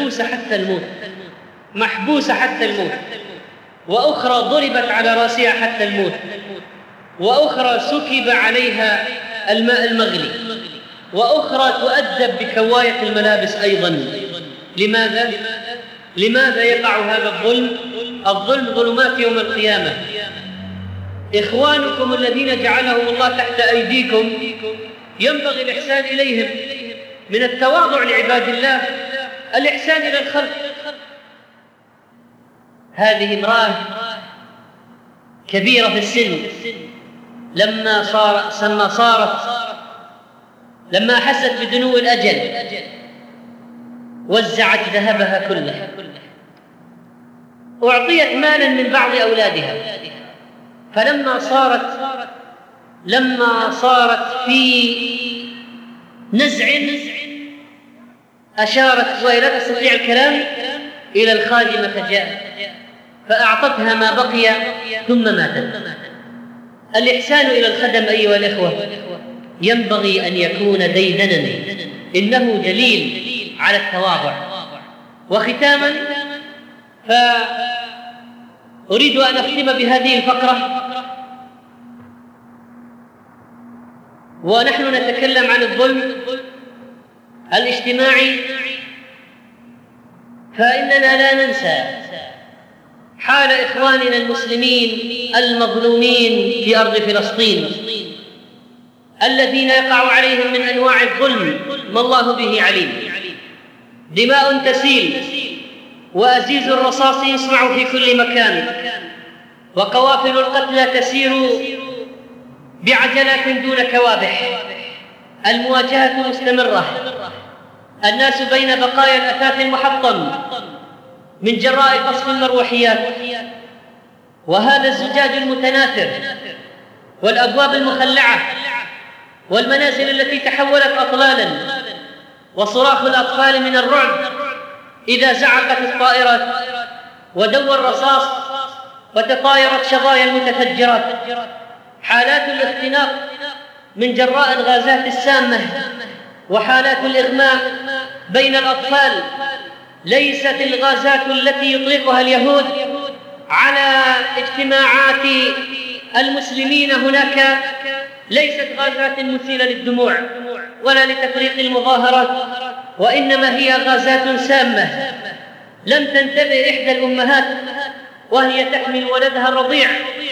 محبوسة حتى الموت، وأخرى ضربت على رأسها حتى الموت، وأخرى سكب عليها الماء المغلي، وأخرى تؤدب بكواية الملابس أيضا. لماذا يقع هذا الظلم؟ الظلم ظلمات يوم القيامة. إخوانكم الذين جعلهم الله تحت أيديكم ينبغي الإحسان إليهم، من التواضع لعباد الله الإحسان إلى الخلق. هذه امرأة كبيرة في السن، لما حست بدنو الأجل وزعت ذهبها كله، أعطيت مالا من بعض أولادها، فلما صارت في نزع أشارت وهي لا تستطيع الكلام إلى الخادمة فجاءت فأعطتها ما بقي ثم ماتت. الإحسان إلى الخدم أيها الإخوة ينبغي أن يكون ديدنا، إنه دليل على التواضع. وختاما، فأريد أن أختم بهذه الفقرة ونحن نتكلم عن الظلم الاجتماعي، فإننا لا ننسى حال إخواننا المسلمين المظلومين في أرض فلسطين الذين يقع عليهم من أنواع الظلم ما الله به عليم. دماء تسيل، وأزيز الرصاص يسمع في كل مكان، وقوافل القتلى تسير بعجلات دون كوابح. المواجهة مستمرة، الناس بين بقايا الأثاث المحطم من جراء قصف المروحيات، وهذا الزجاج المتناثر والأبواب المخلعة والمنازل التي تحولت أطلالا، وصراخ الأطفال من الرعب إذا زعقت الطائرات ودوى الرصاص وتطايرت شظايا المتفجرات. حالات الاختناق من جراء الغازات السامة، وحالات الإغماء بين الأطفال. ليست الغازات التي يطلقها اليهود على اجتماعات المسلمين هناك ليست غازات مثيرة للدموع ولا لتفريق المظاهرات، وإنما هي غازات سامة. لم تنتبه إحدى الأمهات وهي تحمل ولدها الرضيع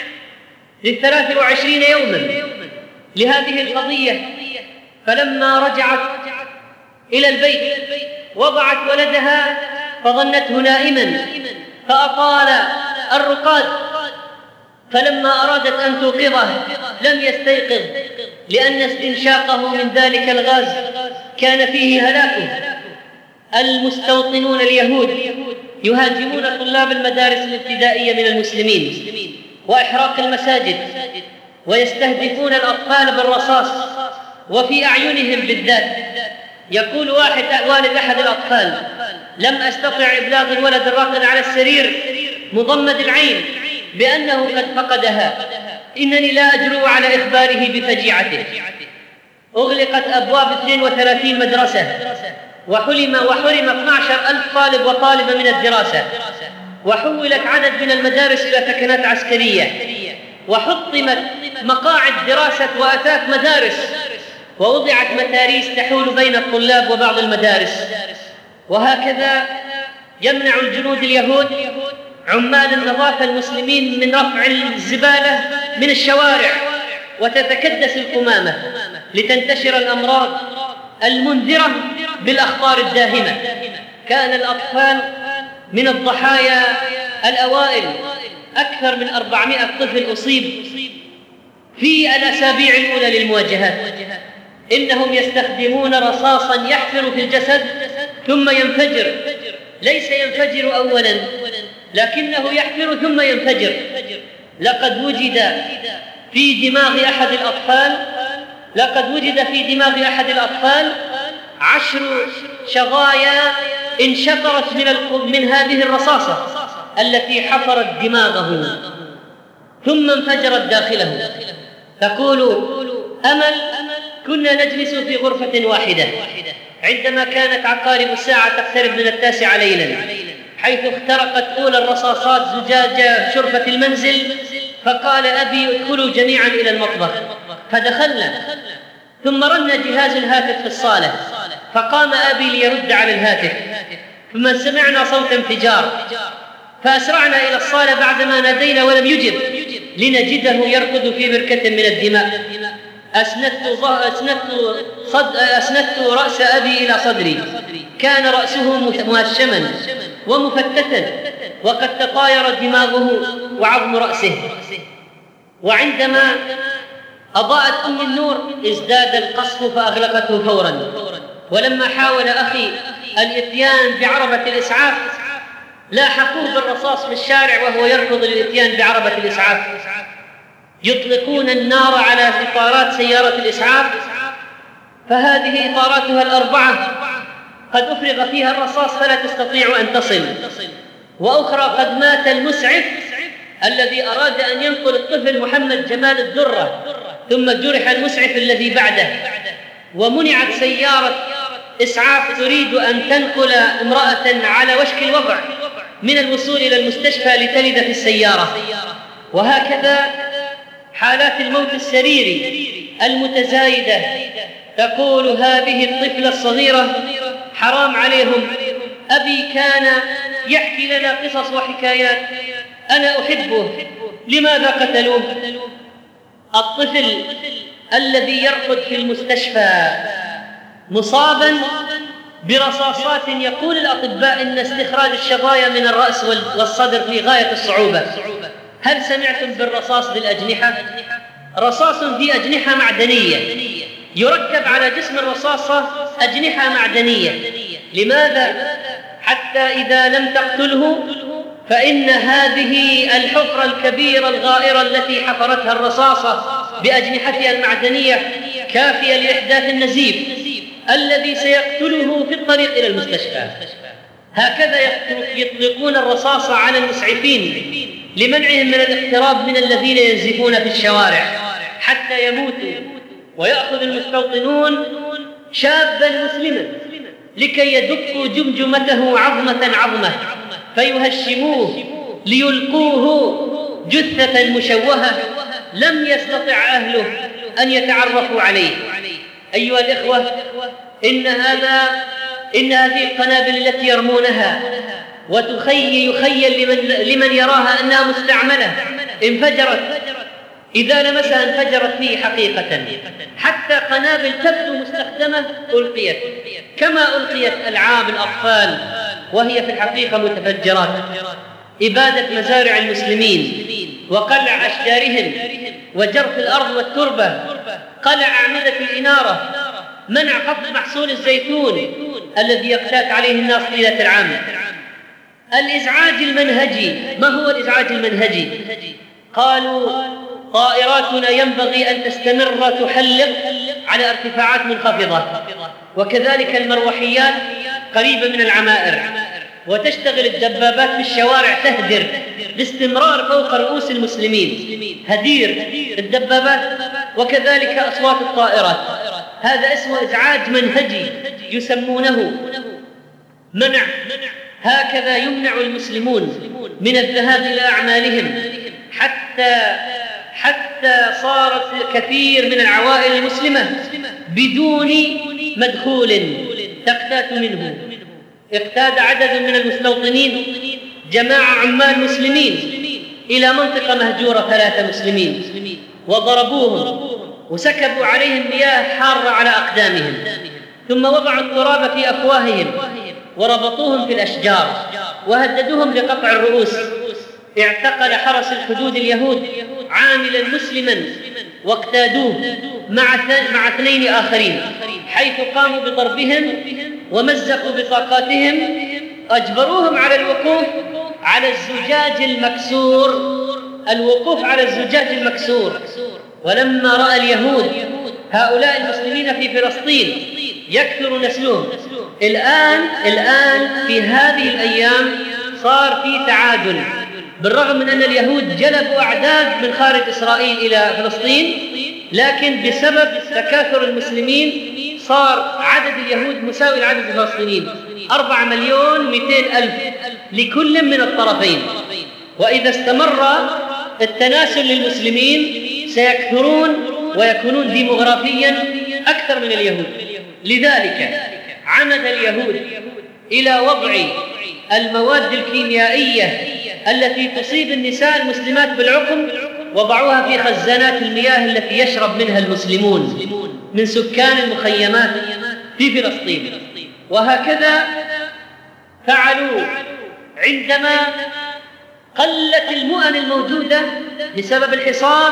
ل23 يوما لهذه القضية، فلما رجعت إلى البيت وضعت ولدها فظنته نائما فأطال الرقاد، فلما أرادت أن توقظه لم يستيقظ، لأن استنشاقه من ذلك الغاز كان فيه هلاكه. المستوطنون اليهود يهاجمون طلاب المدارس الابتدائية من المسلمين وإحراق المساجد، ويستهدفون الأطفال بالرصاص وفي أعينهم بالذات. يقول والد أحد الأطفال: لم أستطع إبلاغ الولد الراقد على السرير مضمد العين بأنه قد فقدها، إنني لا أجرؤ على إخباره بفجيعته. أغلقت أبواب 32 مدرسة، وحرم 12,000 طالب وطالبة من الدراسة، وحولت عدد من المدارس إلى سكنات عسكرية، وحطمت مقاعد دراسة وأثاث مدارس، ووضعت متاريس تحول بين الطلاب وبعض المدارس. وهكذا يمنع الجنود اليهود عمال النظافة المسلمين من رفع الزبالة من الشوارع، وتتكدس القمامة لتنتشر الأمراض المنذرة بالأخطار الداهمة. كان الأطفال من الضحايا الأوائل، أكثر من 400 طفل أصيب في الأسابيع الأولى للمواجهات. إنهم يستخدمون رصاصا يحفر في الجسد ثم ينفجر، ليس ينفجر أولا لكنه يحفر ثم ينفجر. لقد وجد في دماغ أحد الأطفال 10 شظايا انشطرت من هذه الرصاصة التي حفرت دماغه ثم انفجرت داخله. تقول أمل: كنا نجلس في غرفة واحدة عندما كانت عقارب الساعة تقترب من 9 ليلا، حيث اخترقت أولى الرصاصات زجاج شرفة المنزل، فقال أبي: ادخلوا جميعا إلى المطبخ. فدخلنا، ثم رن جهاز الهاتف في الصالة، فقام أبي ليرد على الهاتف، ثم سمعنا صوت انفجار، فأسرعنا إلى الصالة بعدما نادينا ولم يجب، لنجده يركض في بركة من الدماء. أسندت رأس أبي إلى صدري، كان رأسه مهشما ومفتتا، وقد تطاير دماغه وعظم رأسه. وعندما أضاءت أم النور ازداد القصف فأغلقته فورا. ولما حاول أخي الإتيان بعربة الإسعاف لاحقوه بالرصاص في الشارع وهو يركض للإتيان بعربة الإسعاف. يطلقون النار على إطارات سيارة الإسعاف، فهذه إطاراتها 4 قد أفرغ فيها الرصاص فلا تستطيع أن تصل، وأخرى قد مات المسعف الذي أراد أن ينقل الطفل محمد جمال الدرة، ثم جرح المسعف الذي بعده. ومنعت سيارة إسعاف تريد أن تنقل امرأة على وشك الوضع من الوصول إلى المستشفى لتلد في السيارة. وهكذا حالات الموت السريري المتزايدة. تقول هذه الطفلة الصغيرة: حرام عليهم، أبي كان يحكي لنا قصص وحكايات، أنا أحبه، لماذا قتلوه؟ الطفل الذي يرقد في المستشفى مصابا برصاصات، يقول الأطباء إن استخراج الشظايا من الرأس والصدر في غاية الصعوبة. هل سمعتم بالرصاص بالأجنحة؟ رصاص في أجنحة معدنية، يركب على جسم الرصاصة أجنحة معدنية. لماذا؟ حتى إذا لم تقتله فإن هذه الحفرة الكبيرة الغائرة التي حفرتها الرصاصة بأجنحتها المعدنية كافية لإحداث النزيف الذي سيقتله في الطريق إلى المستشفى. هكذا يطلقون الرصاص على المسعفين لمنعهم من الاقتراب من الذين ينزفون في الشوارع حتى يموتوا. ويأخذ المستوطنون شابا مسلما لكي يدقوا جمجمته عظمة عظمة فيهشموه ليلقوه جثة مشوهة لم يستطع أهله أن يتعرفوا عليه. أيها الإخوة، إن هذه القنابل التي يرمونها يخيل لمن يراها أنها مستعملة انفجرت، إذا لمسها انفجرت فيه حقيقة. حتى قنابل تبدو مستخدمة ألقيت، كما ألقيت ألعاب الأطفال وهي في الحقيقة متفجرات. إبادة مزارع المسلمين وقلع أشجارهم وجرف الأرض والتربة، قلع أعمدة الإنارة، منع خفض محصول الزيتون الذي يقتات عليه الناس طيلة العام. الإزعاج المنهجي. ما هو الإزعاج المنهجي؟ قالوا طائراتنا ينبغي أن تستمر تحلق على ارتفاعات منخفضة، وكذلك المروحيات قريبة من العمائر، وتشتغل الدبابات في الشوارع تهدر باستمرار فوق رؤوس المسلمين، هدير الدبابات وكذلك أصوات الطائرات. هذا اسمه إزعاج منهجي يسمونه منع. هكذا يمنع المسلمون من الذهاب إلى أعمالهم حتى حتى صارت كثير من العوائل المسلمة بدون مدخول تقتات منه. اقتاد عدد من المستوطنين جماعة عمال مسلمين إلى منطقة مهجورة 3 مسلمين، وضربوهم وسكبوا عليهم مياه حارة على أقدامهم، ثم وضعوا التراب في أفواههم وربطوهم في الأشجار وهددوهم بقطع الرؤوس. اعتقل حرس الحدود اليهود عاملا مسلما واقتادوه مع 2 آخرين، حيث قاموا بضربهم ومزقوا بطاقاتهم. أجبروهم على الوقوف على الزجاج المكسور. ولما رأى اليهود هؤلاء المسلمين في فلسطين يكثر نسلهم، الآن في هذه الأيام صار في تعادل، بالرغم من أن اليهود جلبوا أعداد من خارج إسرائيل إلى فلسطين، لكن بسبب تكاثر المسلمين صار عدد اليهود مساوي لعدد الفلسطينيين، 4,200,000 لكل من الطرفين. وإذا استمر التناسل للمسلمين سيكثرون ويكونون ديموغرافيا أكثر من اليهود. لذلك عمد اليهود إلى وضع المواد الكيميائية التي تصيب النساء المسلمات بالعقم، وضعوها في خزانات المياه التي يشرب منها المسلمون من سكان المخيمات في فلسطين. وهكذا فعلوا عندما قلت المؤن الموجودة بسبب الحصار،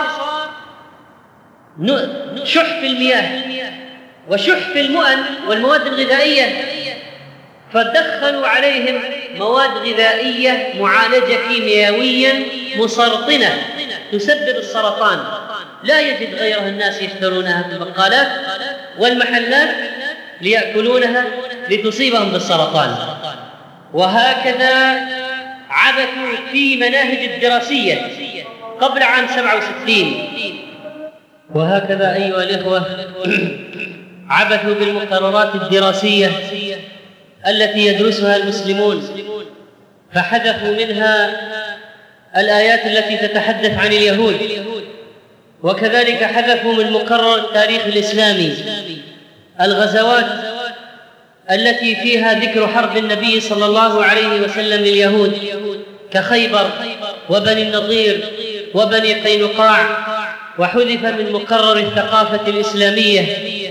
شح في المياه وشح في المؤن والمواد الغذائية، فدخلوا عليهم مواد غذائية معالجة كيميائيا مسرطنة تسبب السرطان، لا يجد غيرها الناس يشترونها في البقالات والمحلات ليأكلونها لتصيبهم بالسرطان. وهكذا عبثوا في مناهج الدراسية قبل عام 67. وهكذا أيها الإخوة عبثوا بالمقررات الدراسية التي يدرسها المسلمون، فحذفوا منها الآيات التي تتحدث عن اليهود، وكذلك حذفوا من مقرر التاريخ الإسلامي الغزوات التي فيها ذكر حرب النبي صلى الله عليه وسلم لليهود كخيبر وبني النضير وبني قينقاع، وحذف من مقرر الثقافة الإسلامية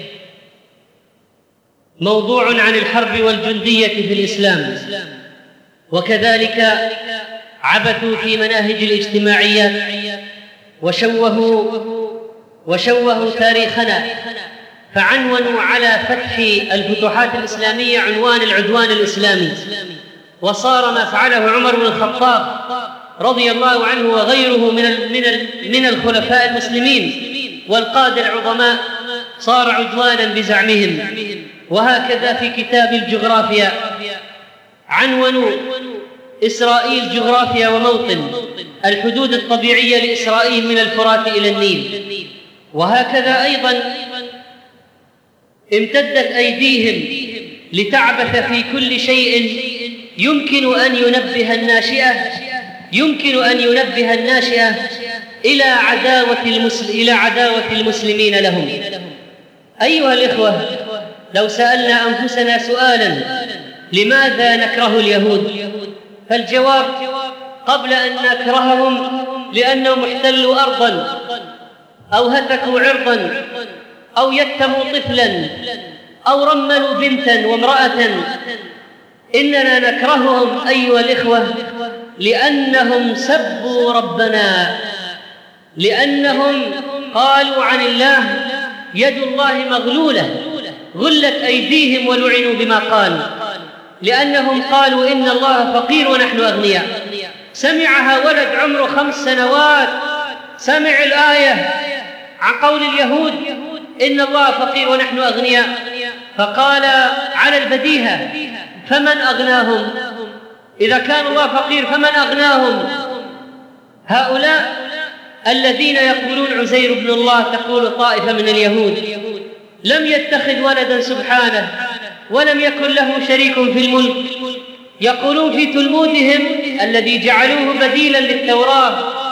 موضوع عن الحرب والجندية في الإسلام. وكذلك عبثوا في مناهج الاجتماعيات وشوهوا تاريخنا، فعنونوا على فتح الفتوحات الإسلامية عنوان العدوان الإسلامي، وصار ما فعله عمر بن الخطاب رضي الله عنه وغيره من الخلفاء المسلمين والقادة العظماء صار عدوانا بزعمهم. وهكذا في كتاب الجغرافيا عنونوا إسرائيل جغرافيا وموطن، الحدود الطبيعية لإسرائيل من الفرات إلى النيل. وهكذا أيضا امتدت أيديهم لتعبث في كل شيء يمكن أن ينبه الناشئة إلى عداوة المسلمين لهم. أيها الإخوة، لو سألنا أنفسنا سؤالا لماذا نكره اليهود، فالجواب قبل أن نكرههم لأنهم احتلوا أرضا أو هتكوا عرضا أو يتموا طفلا أو رملوا بنتا وامرأة، إننا نكرههم أيها الإخوة لأنهم سبوا ربنا، لأنهم قالوا عن الله يد الله مغلولة، غلت أيديهم ولعنوا بما قالوا، لأنهم قالوا إن الله فقير ونحن أغنياء. سمعها ولد عمره 5 سنوات، سمع الآية عن قول اليهود إن الله فقير ونحن أغنياء، فقال على البديهة فمن أغناهم؟ إذا كان الله فقير فمن أغناهم؟ هؤلاء الذين يقولون عزير بن الله تقول طائفة من اليهود لم يتخذ ولدا سبحانه ولم يكن له شريك في الملك، يقولون في تلمودهم الذي جعلوه بديلا للتوراة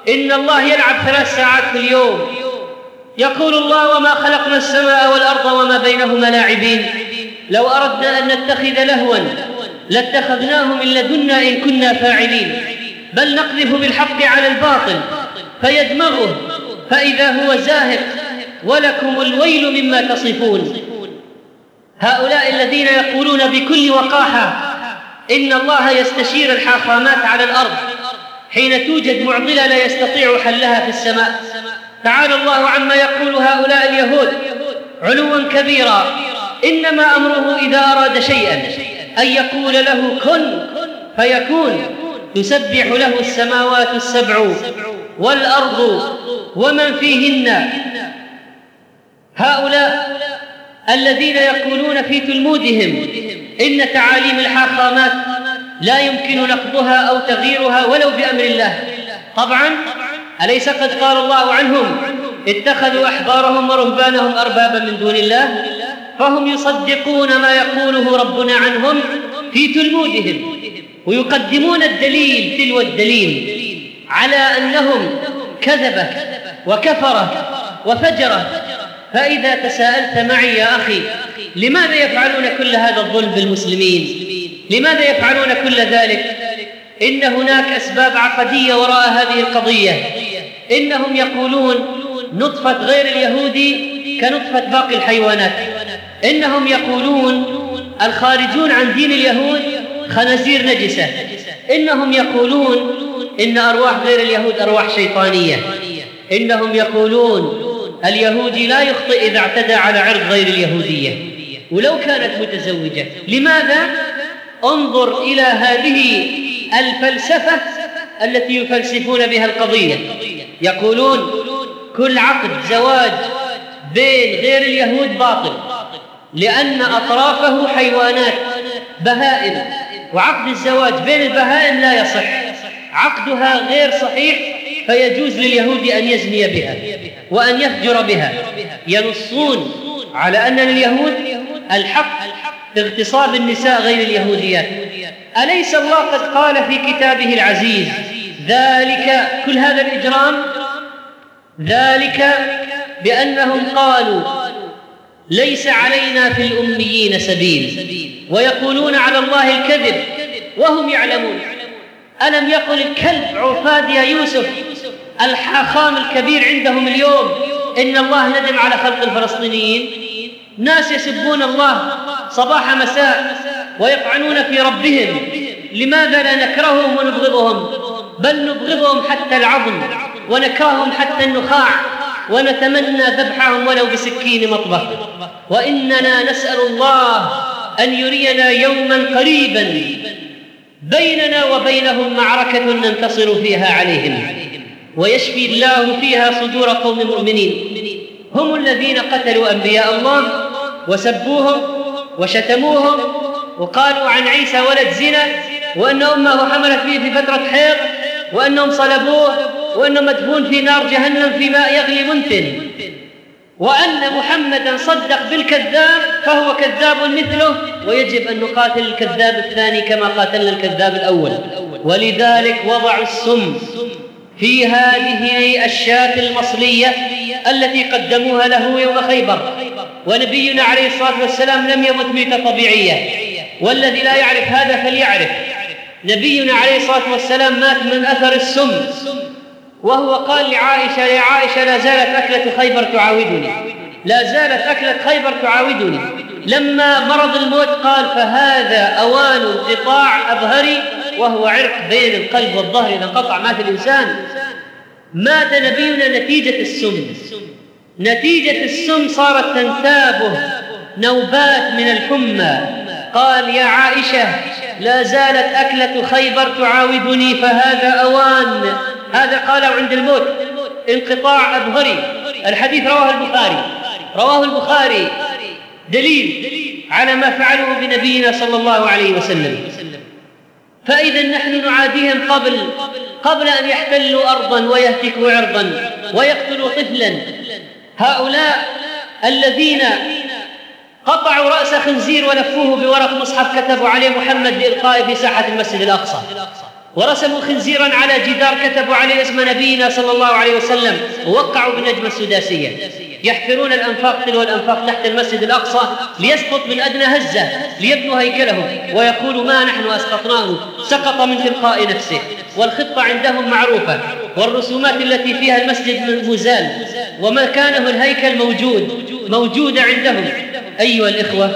إن الله يلعب 3 ساعات في اليوم. يقول الله: وما خلقنا السماء والأرض وما بينهما لاعبين. لو أردنا أن نتخذ لهوا لاتخذناه من لدنا إن كنا فاعلين، بل نقذف بالحق على الباطل فيدمغه فإذا هو زاهق ولكم الويل مما تصفون. هؤلاء الذين يقولون بكل وقاحة إن الله يستشير الحاخامات على الأرض حين توجد معضلة لا يستطيع حلها في السماء. تعالى الله عما يقول هؤلاء اليهود علوا كبيرا. إنما أمره إذا أراد شيئا أن يقول له كن فيكون. تسبح له السماوات السبع والأرض ومن فيهن. هؤلاء الذين يقولون في تلمودهم إن تعاليم الحاخامات لا يمكن نقضها أو تغييرها ولو بأمر الله. طبعا أليس قد قال الله عنهم: اتخذوا أحبارهم ورهبانهم أربابا من دون الله؟ فهم يصدقون ما يقوله ربنا عنهم في تلمودهم، ويقدمون الدليل تلو الدليل على أنهم كذبة وكفرة وفجرة. فإذا تساءلت معي يا أخي لماذا يفعلون كل هذا الظلم بالمسلمين؟ لماذا يفعلون كل ذلك؟ إن هناك أسباب عقدية وراء هذه القضية. إنهم يقولون نطفة غير اليهودي كنطفة باقي الحيوانات. إنهم يقولون الخارجون عن دين اليهود خنازير نجسة. إنهم يقولون إن أرواح غير اليهود أرواح شيطانية. إنهم يقولون اليهودي لا يخطئ إذا اعتدى على عرض غير اليهودية ولو كانت متزوجة. لماذا؟ انظر إلى هذه الفلسفة التي يفلسفون بها القضية. يقولون كل عقد زواج بين غير اليهود باطل لأن أطرافه حيوانات بهائم، وعقد الزواج بين البهائم لا يصح، عقدها غير صحيح، فيجوز لليهود أن يزني بها وأن يفجر بها. ينصون على أن اليهود الحق في اغتصاب النساء غير اليهوديات. أليس الله قد قال في كتابه العزيز ذلك كل هذا الإجرام؟ ذلك بأنهم قالوا ليس علينا في الأميين سبيل ويقولون على الله الكذب وهم يعلمون. ألم يقل الكلب عفاد يا يوسف الحاخام الكبير عندهم اليوم إن الله ندم على خلق الفلسطينيين؟ ناس يسبون الله صباح مساء ويطعنون في ربهم. لماذا لا نكرههم ونبغضهم؟ بل نبغضهم حتى العظم ونكرههم حتى النخاع ونتمنى ذبحهم ولو بسكين مطبخ. وإننا نسأل الله أن يرينا يوما قريبا بيننا وبينهم معركة ننتصر فيها عليهم ويشفي الله فيها صدور قوم مؤمنين. هم الذين قتلوا أنبياء الله وسبوهم وشتموهم وقالوا عن عيسى ولد زنا وأن أمه حملت فيه في فترة حيض وأنهم صلبوه وأنه مدفون في نار جهنم في ماء يغلي منتن، وأن محمدا صدق بالكذاب فهو كذاب مثله ويجب أن نقاتل الكذاب الثاني كما قاتلنا الكذاب الأول. ولذلك وضعوا السم في هذه الشاة المصلية التي قدموها له يوم خيبر. ونبينا عليه الصلاة والسلام لم يمت ميتة طبيعية، والذي لا يعرف هذا فليعرف. نبينا عليه الصلاة والسلام مات من أثر السم، وهو قال لعائشة يا عائشة لا زالت أكلة خيبر تعاودني، لا زالت أكلة خيبر تعاودني. لما مرض الموت قال فهذا أوان انقطاع أظهري، وهو عرق بين القلب والظهر إذا انقطع مات الإنسان. مات نبينا نتيجة السم. نتيجة السم صارت تنتابه نوبات من الحمى. قال يا عائشة لا زالت أكلة خيبر تعاودني فهذا أوان. هذا قاله عند الموت انقطاع أظهري. الحديث رواه البخاري دليل على ما فعلوا بنبينا صلى الله عليه وسلم. فإذا نحن نعاديهم قبل أن يحتلوا أرضا ويهتكوا عرضا ويقتلوا طفلا. هؤلاء الذين قطعوا رأس خنزير ولفوه بورق مصحف كتبوا عليه محمد بإلقائه في ساحة المسجد الأقصى، ورسموا خنزيرا على جدار كتبوا عليه اسم نبينا صلى الله عليه وسلم، ووقعوا بالنجمة السداسية. يحفرون الأنفاق تلو الأنفاق تحت المسجد الأقصى ليسقط من أدنى هزة ليبنوا هيكلهم، ويقولوا ما نحن أسقطناه، سقط من تلقاء نفسه. والخطة عندهم معروفة، والرسومات التي فيها المسجد مزال، ومكانه الهيكل موجود عندهم. أيها الإخوة،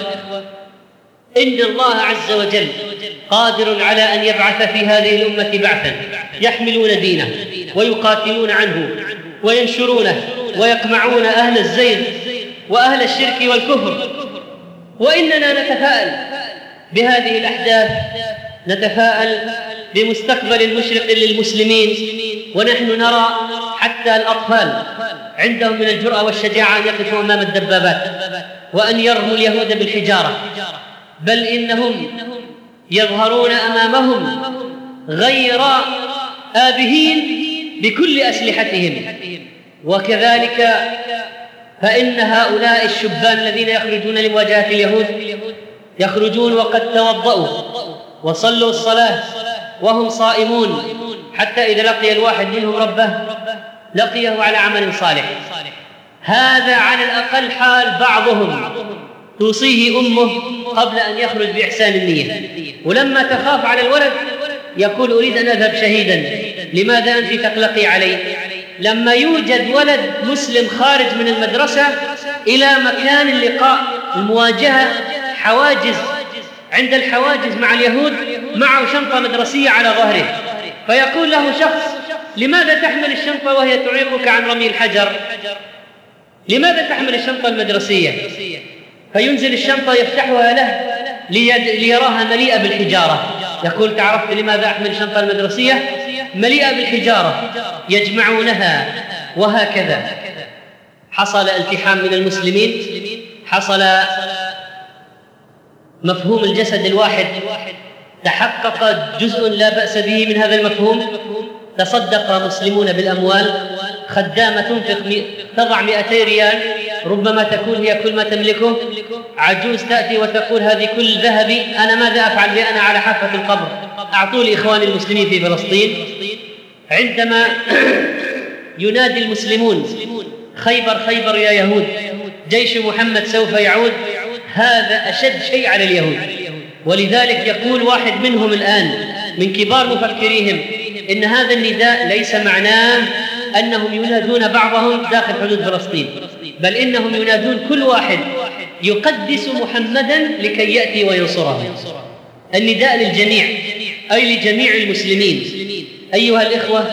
إن الله عز وجل قادر على أن يبعث في هذه الأمة بعثا يحملون دينه ويقاتلون عنه وينشرونه ويقمعون أهل الزيغ وأهل الشرك والكفر. وإننا نتفائل بهذه الأحداث، نتفائل بمستقبل مشرق للمسلمين، ونحن نرى حتى الأطفال عندهم من الجرأة والشجاعة أن يقفوا أمام الدبابات وأن يرموا اليهود بالحجارة، بل إنهم يظهرون أمامهم غير آبهين بكل أسلحتهم. وكذلك فإن هؤلاء الشبان الذين يخرجون لمواجهة اليهود يخرجون وقد توضأوا وصلوا الصلاة وهم صائمون، حتى إذا لقي الواحد منهم ربه لقيه على عمل صالح. هذا على الأقل حال بعضهم توصيه أمه قبل أن يخرج بإحسان النية، ولما تخاف على الولد يقول أريد أن أذهب شهيدا، لماذا أنت تقلقي علي؟ لما يوجد ولد مسلم خارج من المدرسة إلى مكان اللقاء المواجهة حواجز، عند الحواجز مع اليهود معه شنطة مدرسية على ظهره، فيقول له شخص لماذا تحمل الشنطة وهي تعيقك عن رمي الحجر؟ لماذا تحمل الشنطة المدرسية؟ فينزل الشنطة يفتحها له ليراها مليئة بالحجارة، يقول تعرفت لماذا أحمل الشنطة المدرسية؟ مليئة بالحجارة، يجمعونها. وهكذا حصل التحام من المسلمين، حصل مفهوم الجسد الواحد، تحقق جزء لا بأس به من هذا المفهوم. تصدق مسلمون بالأموال، خدامة تضع 200 ريال، ربما تكون هي كل ما تملكه. عجوز تأتي وتقول هذه كل ذهبي، أنا ماذا أفعل بي أنا على حافة القبر؟ أعطوا لي إخواني المسلمين في فلسطين. عندما ينادي المسلمون خيبر خيبر يا يهود، جيش محمد سوف يعود، هذا أشد شيء على اليهود. ولذلك يقول واحد منهم الآن من كبار مفكريهم إن هذا النداء ليس معناه أنهم ينادون بعضهم داخل حدود فلسطين، بل إنهم ينادون كل واحد يقدس محمدا لكي يأتي وينصره. النداء للجميع، أي لجميع المسلمين. أيها الإخوة،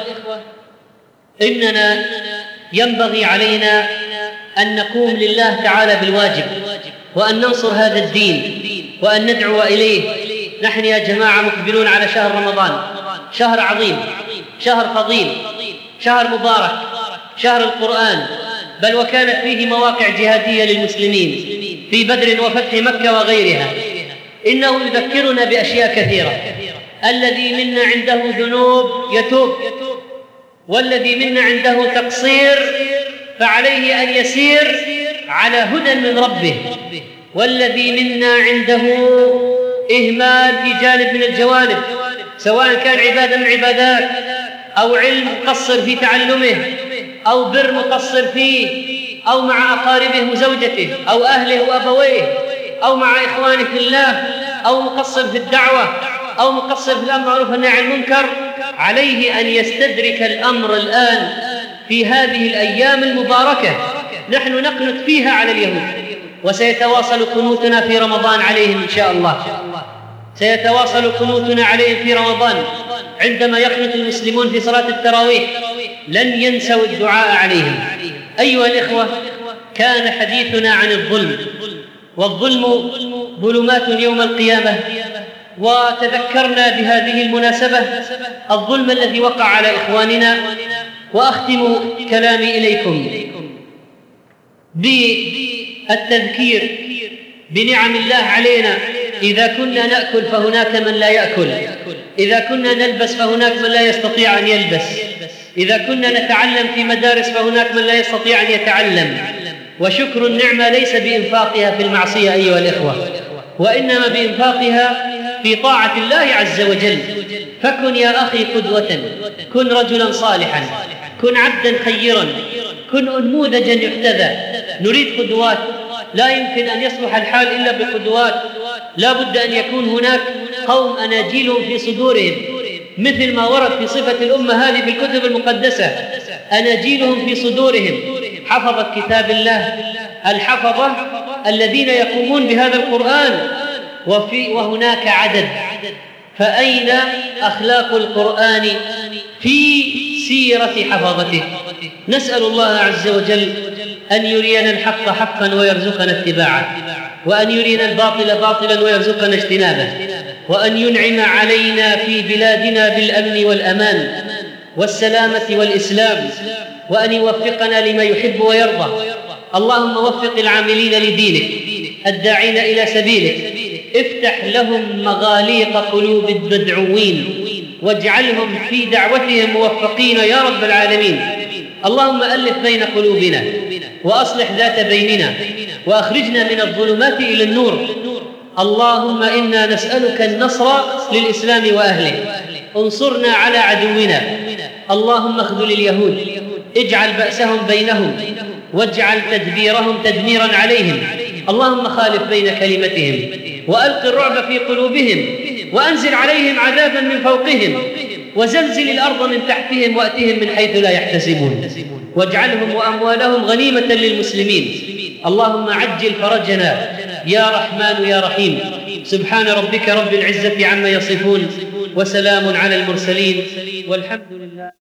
إننا ينبغي علينا أن نقوم لله تعالى بالواجب، وأن ننصر هذا الدين، وأن ندعو إليه. نحن يا جماعة مقبلون على شهر رمضان، شهر عظيم، شهر فضيل، شهر مبارك، شهر القرآن، بل وكانت فيه مواقع جهادية للمسلمين في بدر وفتح مكة وغيرها. إنه يذكرنا بأشياء كثيرة. الذي منا عنده ذنوب يتوب، والذي منا عنده تقصير فعليه أن يسير على هدى من ربه، والذي منا عنده إهمال في جانب من الجوانب، سواء كان عبادة من عبادات أو علم مقصر في تعلمه، أو بر مقصر فيه، أو مع أقاربه وزوجته أو أهله وأبويه، أو مع إخوانه في الله، أو مقصر في الدعوة، أو مقصر في الأمر بالمعروف والنهي عن المنكر. عليه أن يستدرك الأمر الآن في هذه الأيام المباركة. نحن نقنت فيها على اليهود، وسيتواصل قنوتنا في رمضان عليهم إن شاء الله. سيتواصل قنوتنا عليهم في رمضان عندما يقنت المسلمون في صلاة التراويح، لن ينسوا الدعاء عليهم. أيها الإخوة، كان حديثنا عن الظلم، والظلم ظلمات يوم القيامة، وتذكرنا بهذه المناسبة الظلم الذي وقع على إخواننا. وأختم كلامي إليكم بالتذكير بنعم الله علينا. إذا كنا نأكل فهناك من لا يأكل، إذا كنا نلبس فهناك من لا يستطيع أن يلبس، إذا كنا نتعلم في مدارس فهناك من لا يستطيع أن يتعلم. وشكر النعمة ليس بإنفاقها في المعصية أيها الإخوة، وإنما بإنفاقها في طاعة الله عز وجل. فكن يا أخي قدوة، كن رجلا صالحا، كن عبدا خيرا، كن نموذجا يحتذى. نريد قدوات، لا يمكن أن يصلح الحال إلا بقدوات. لا بد أن يكون هناك قوم أناجيلهم في صدورهم، مثل ما ورد في صفة الأمة هذه في الكتب المقدسة، أناجيلهم في صدورهم، حفظت كتاب الله، الحفظة الذين يقومون بهذا القرآن، وهناك عدد. فأين أخلاق القرآن في سيرة حفظته؟ نسأل الله عز وجل أن يرينا الحق حقا ويرزقنا اتباعه، وأن يرينا الباطل باطلا ويرزقنا اجتنابه، وأن ينعم علينا في بلادنا بالأمن والأمان والسلامة والإسلام، وأن يوفقنا لما يحب ويرضى. اللهم وفق العاملين لدينك الداعين إلى سبيلك، افتح لهم مغاليق قلوب المدعوين، واجعلهم في دعوتهم موفقين يا رب العالمين. اللهم ألف بين قلوبنا وأصلح ذات بيننا، وأخرجنا من الظلمات إلى النور. اللهم إنا نسألك النصر للإسلام وأهله، انصرنا على عدونا. اللهم اخذل اليهود، اجعل بأسهم بينهم، واجعل تدبيرهم تدميرا عليهم. اللهم خالف بين كلمتهم، وألق الرعب في قلوبهم، وأنزل عليهم عذابا من فوقهم، وزلزل الأرض من تحتهم، وأتهم من حيث لا يحتسبون، واجعلهم وأموالهم غنيمة للمسلمين. اللهم عجل فرجنا يا رحمن يا رحيم. سبحان ربك رب العزة عما يصفون، وسلام على المرسلين، والحمد لله.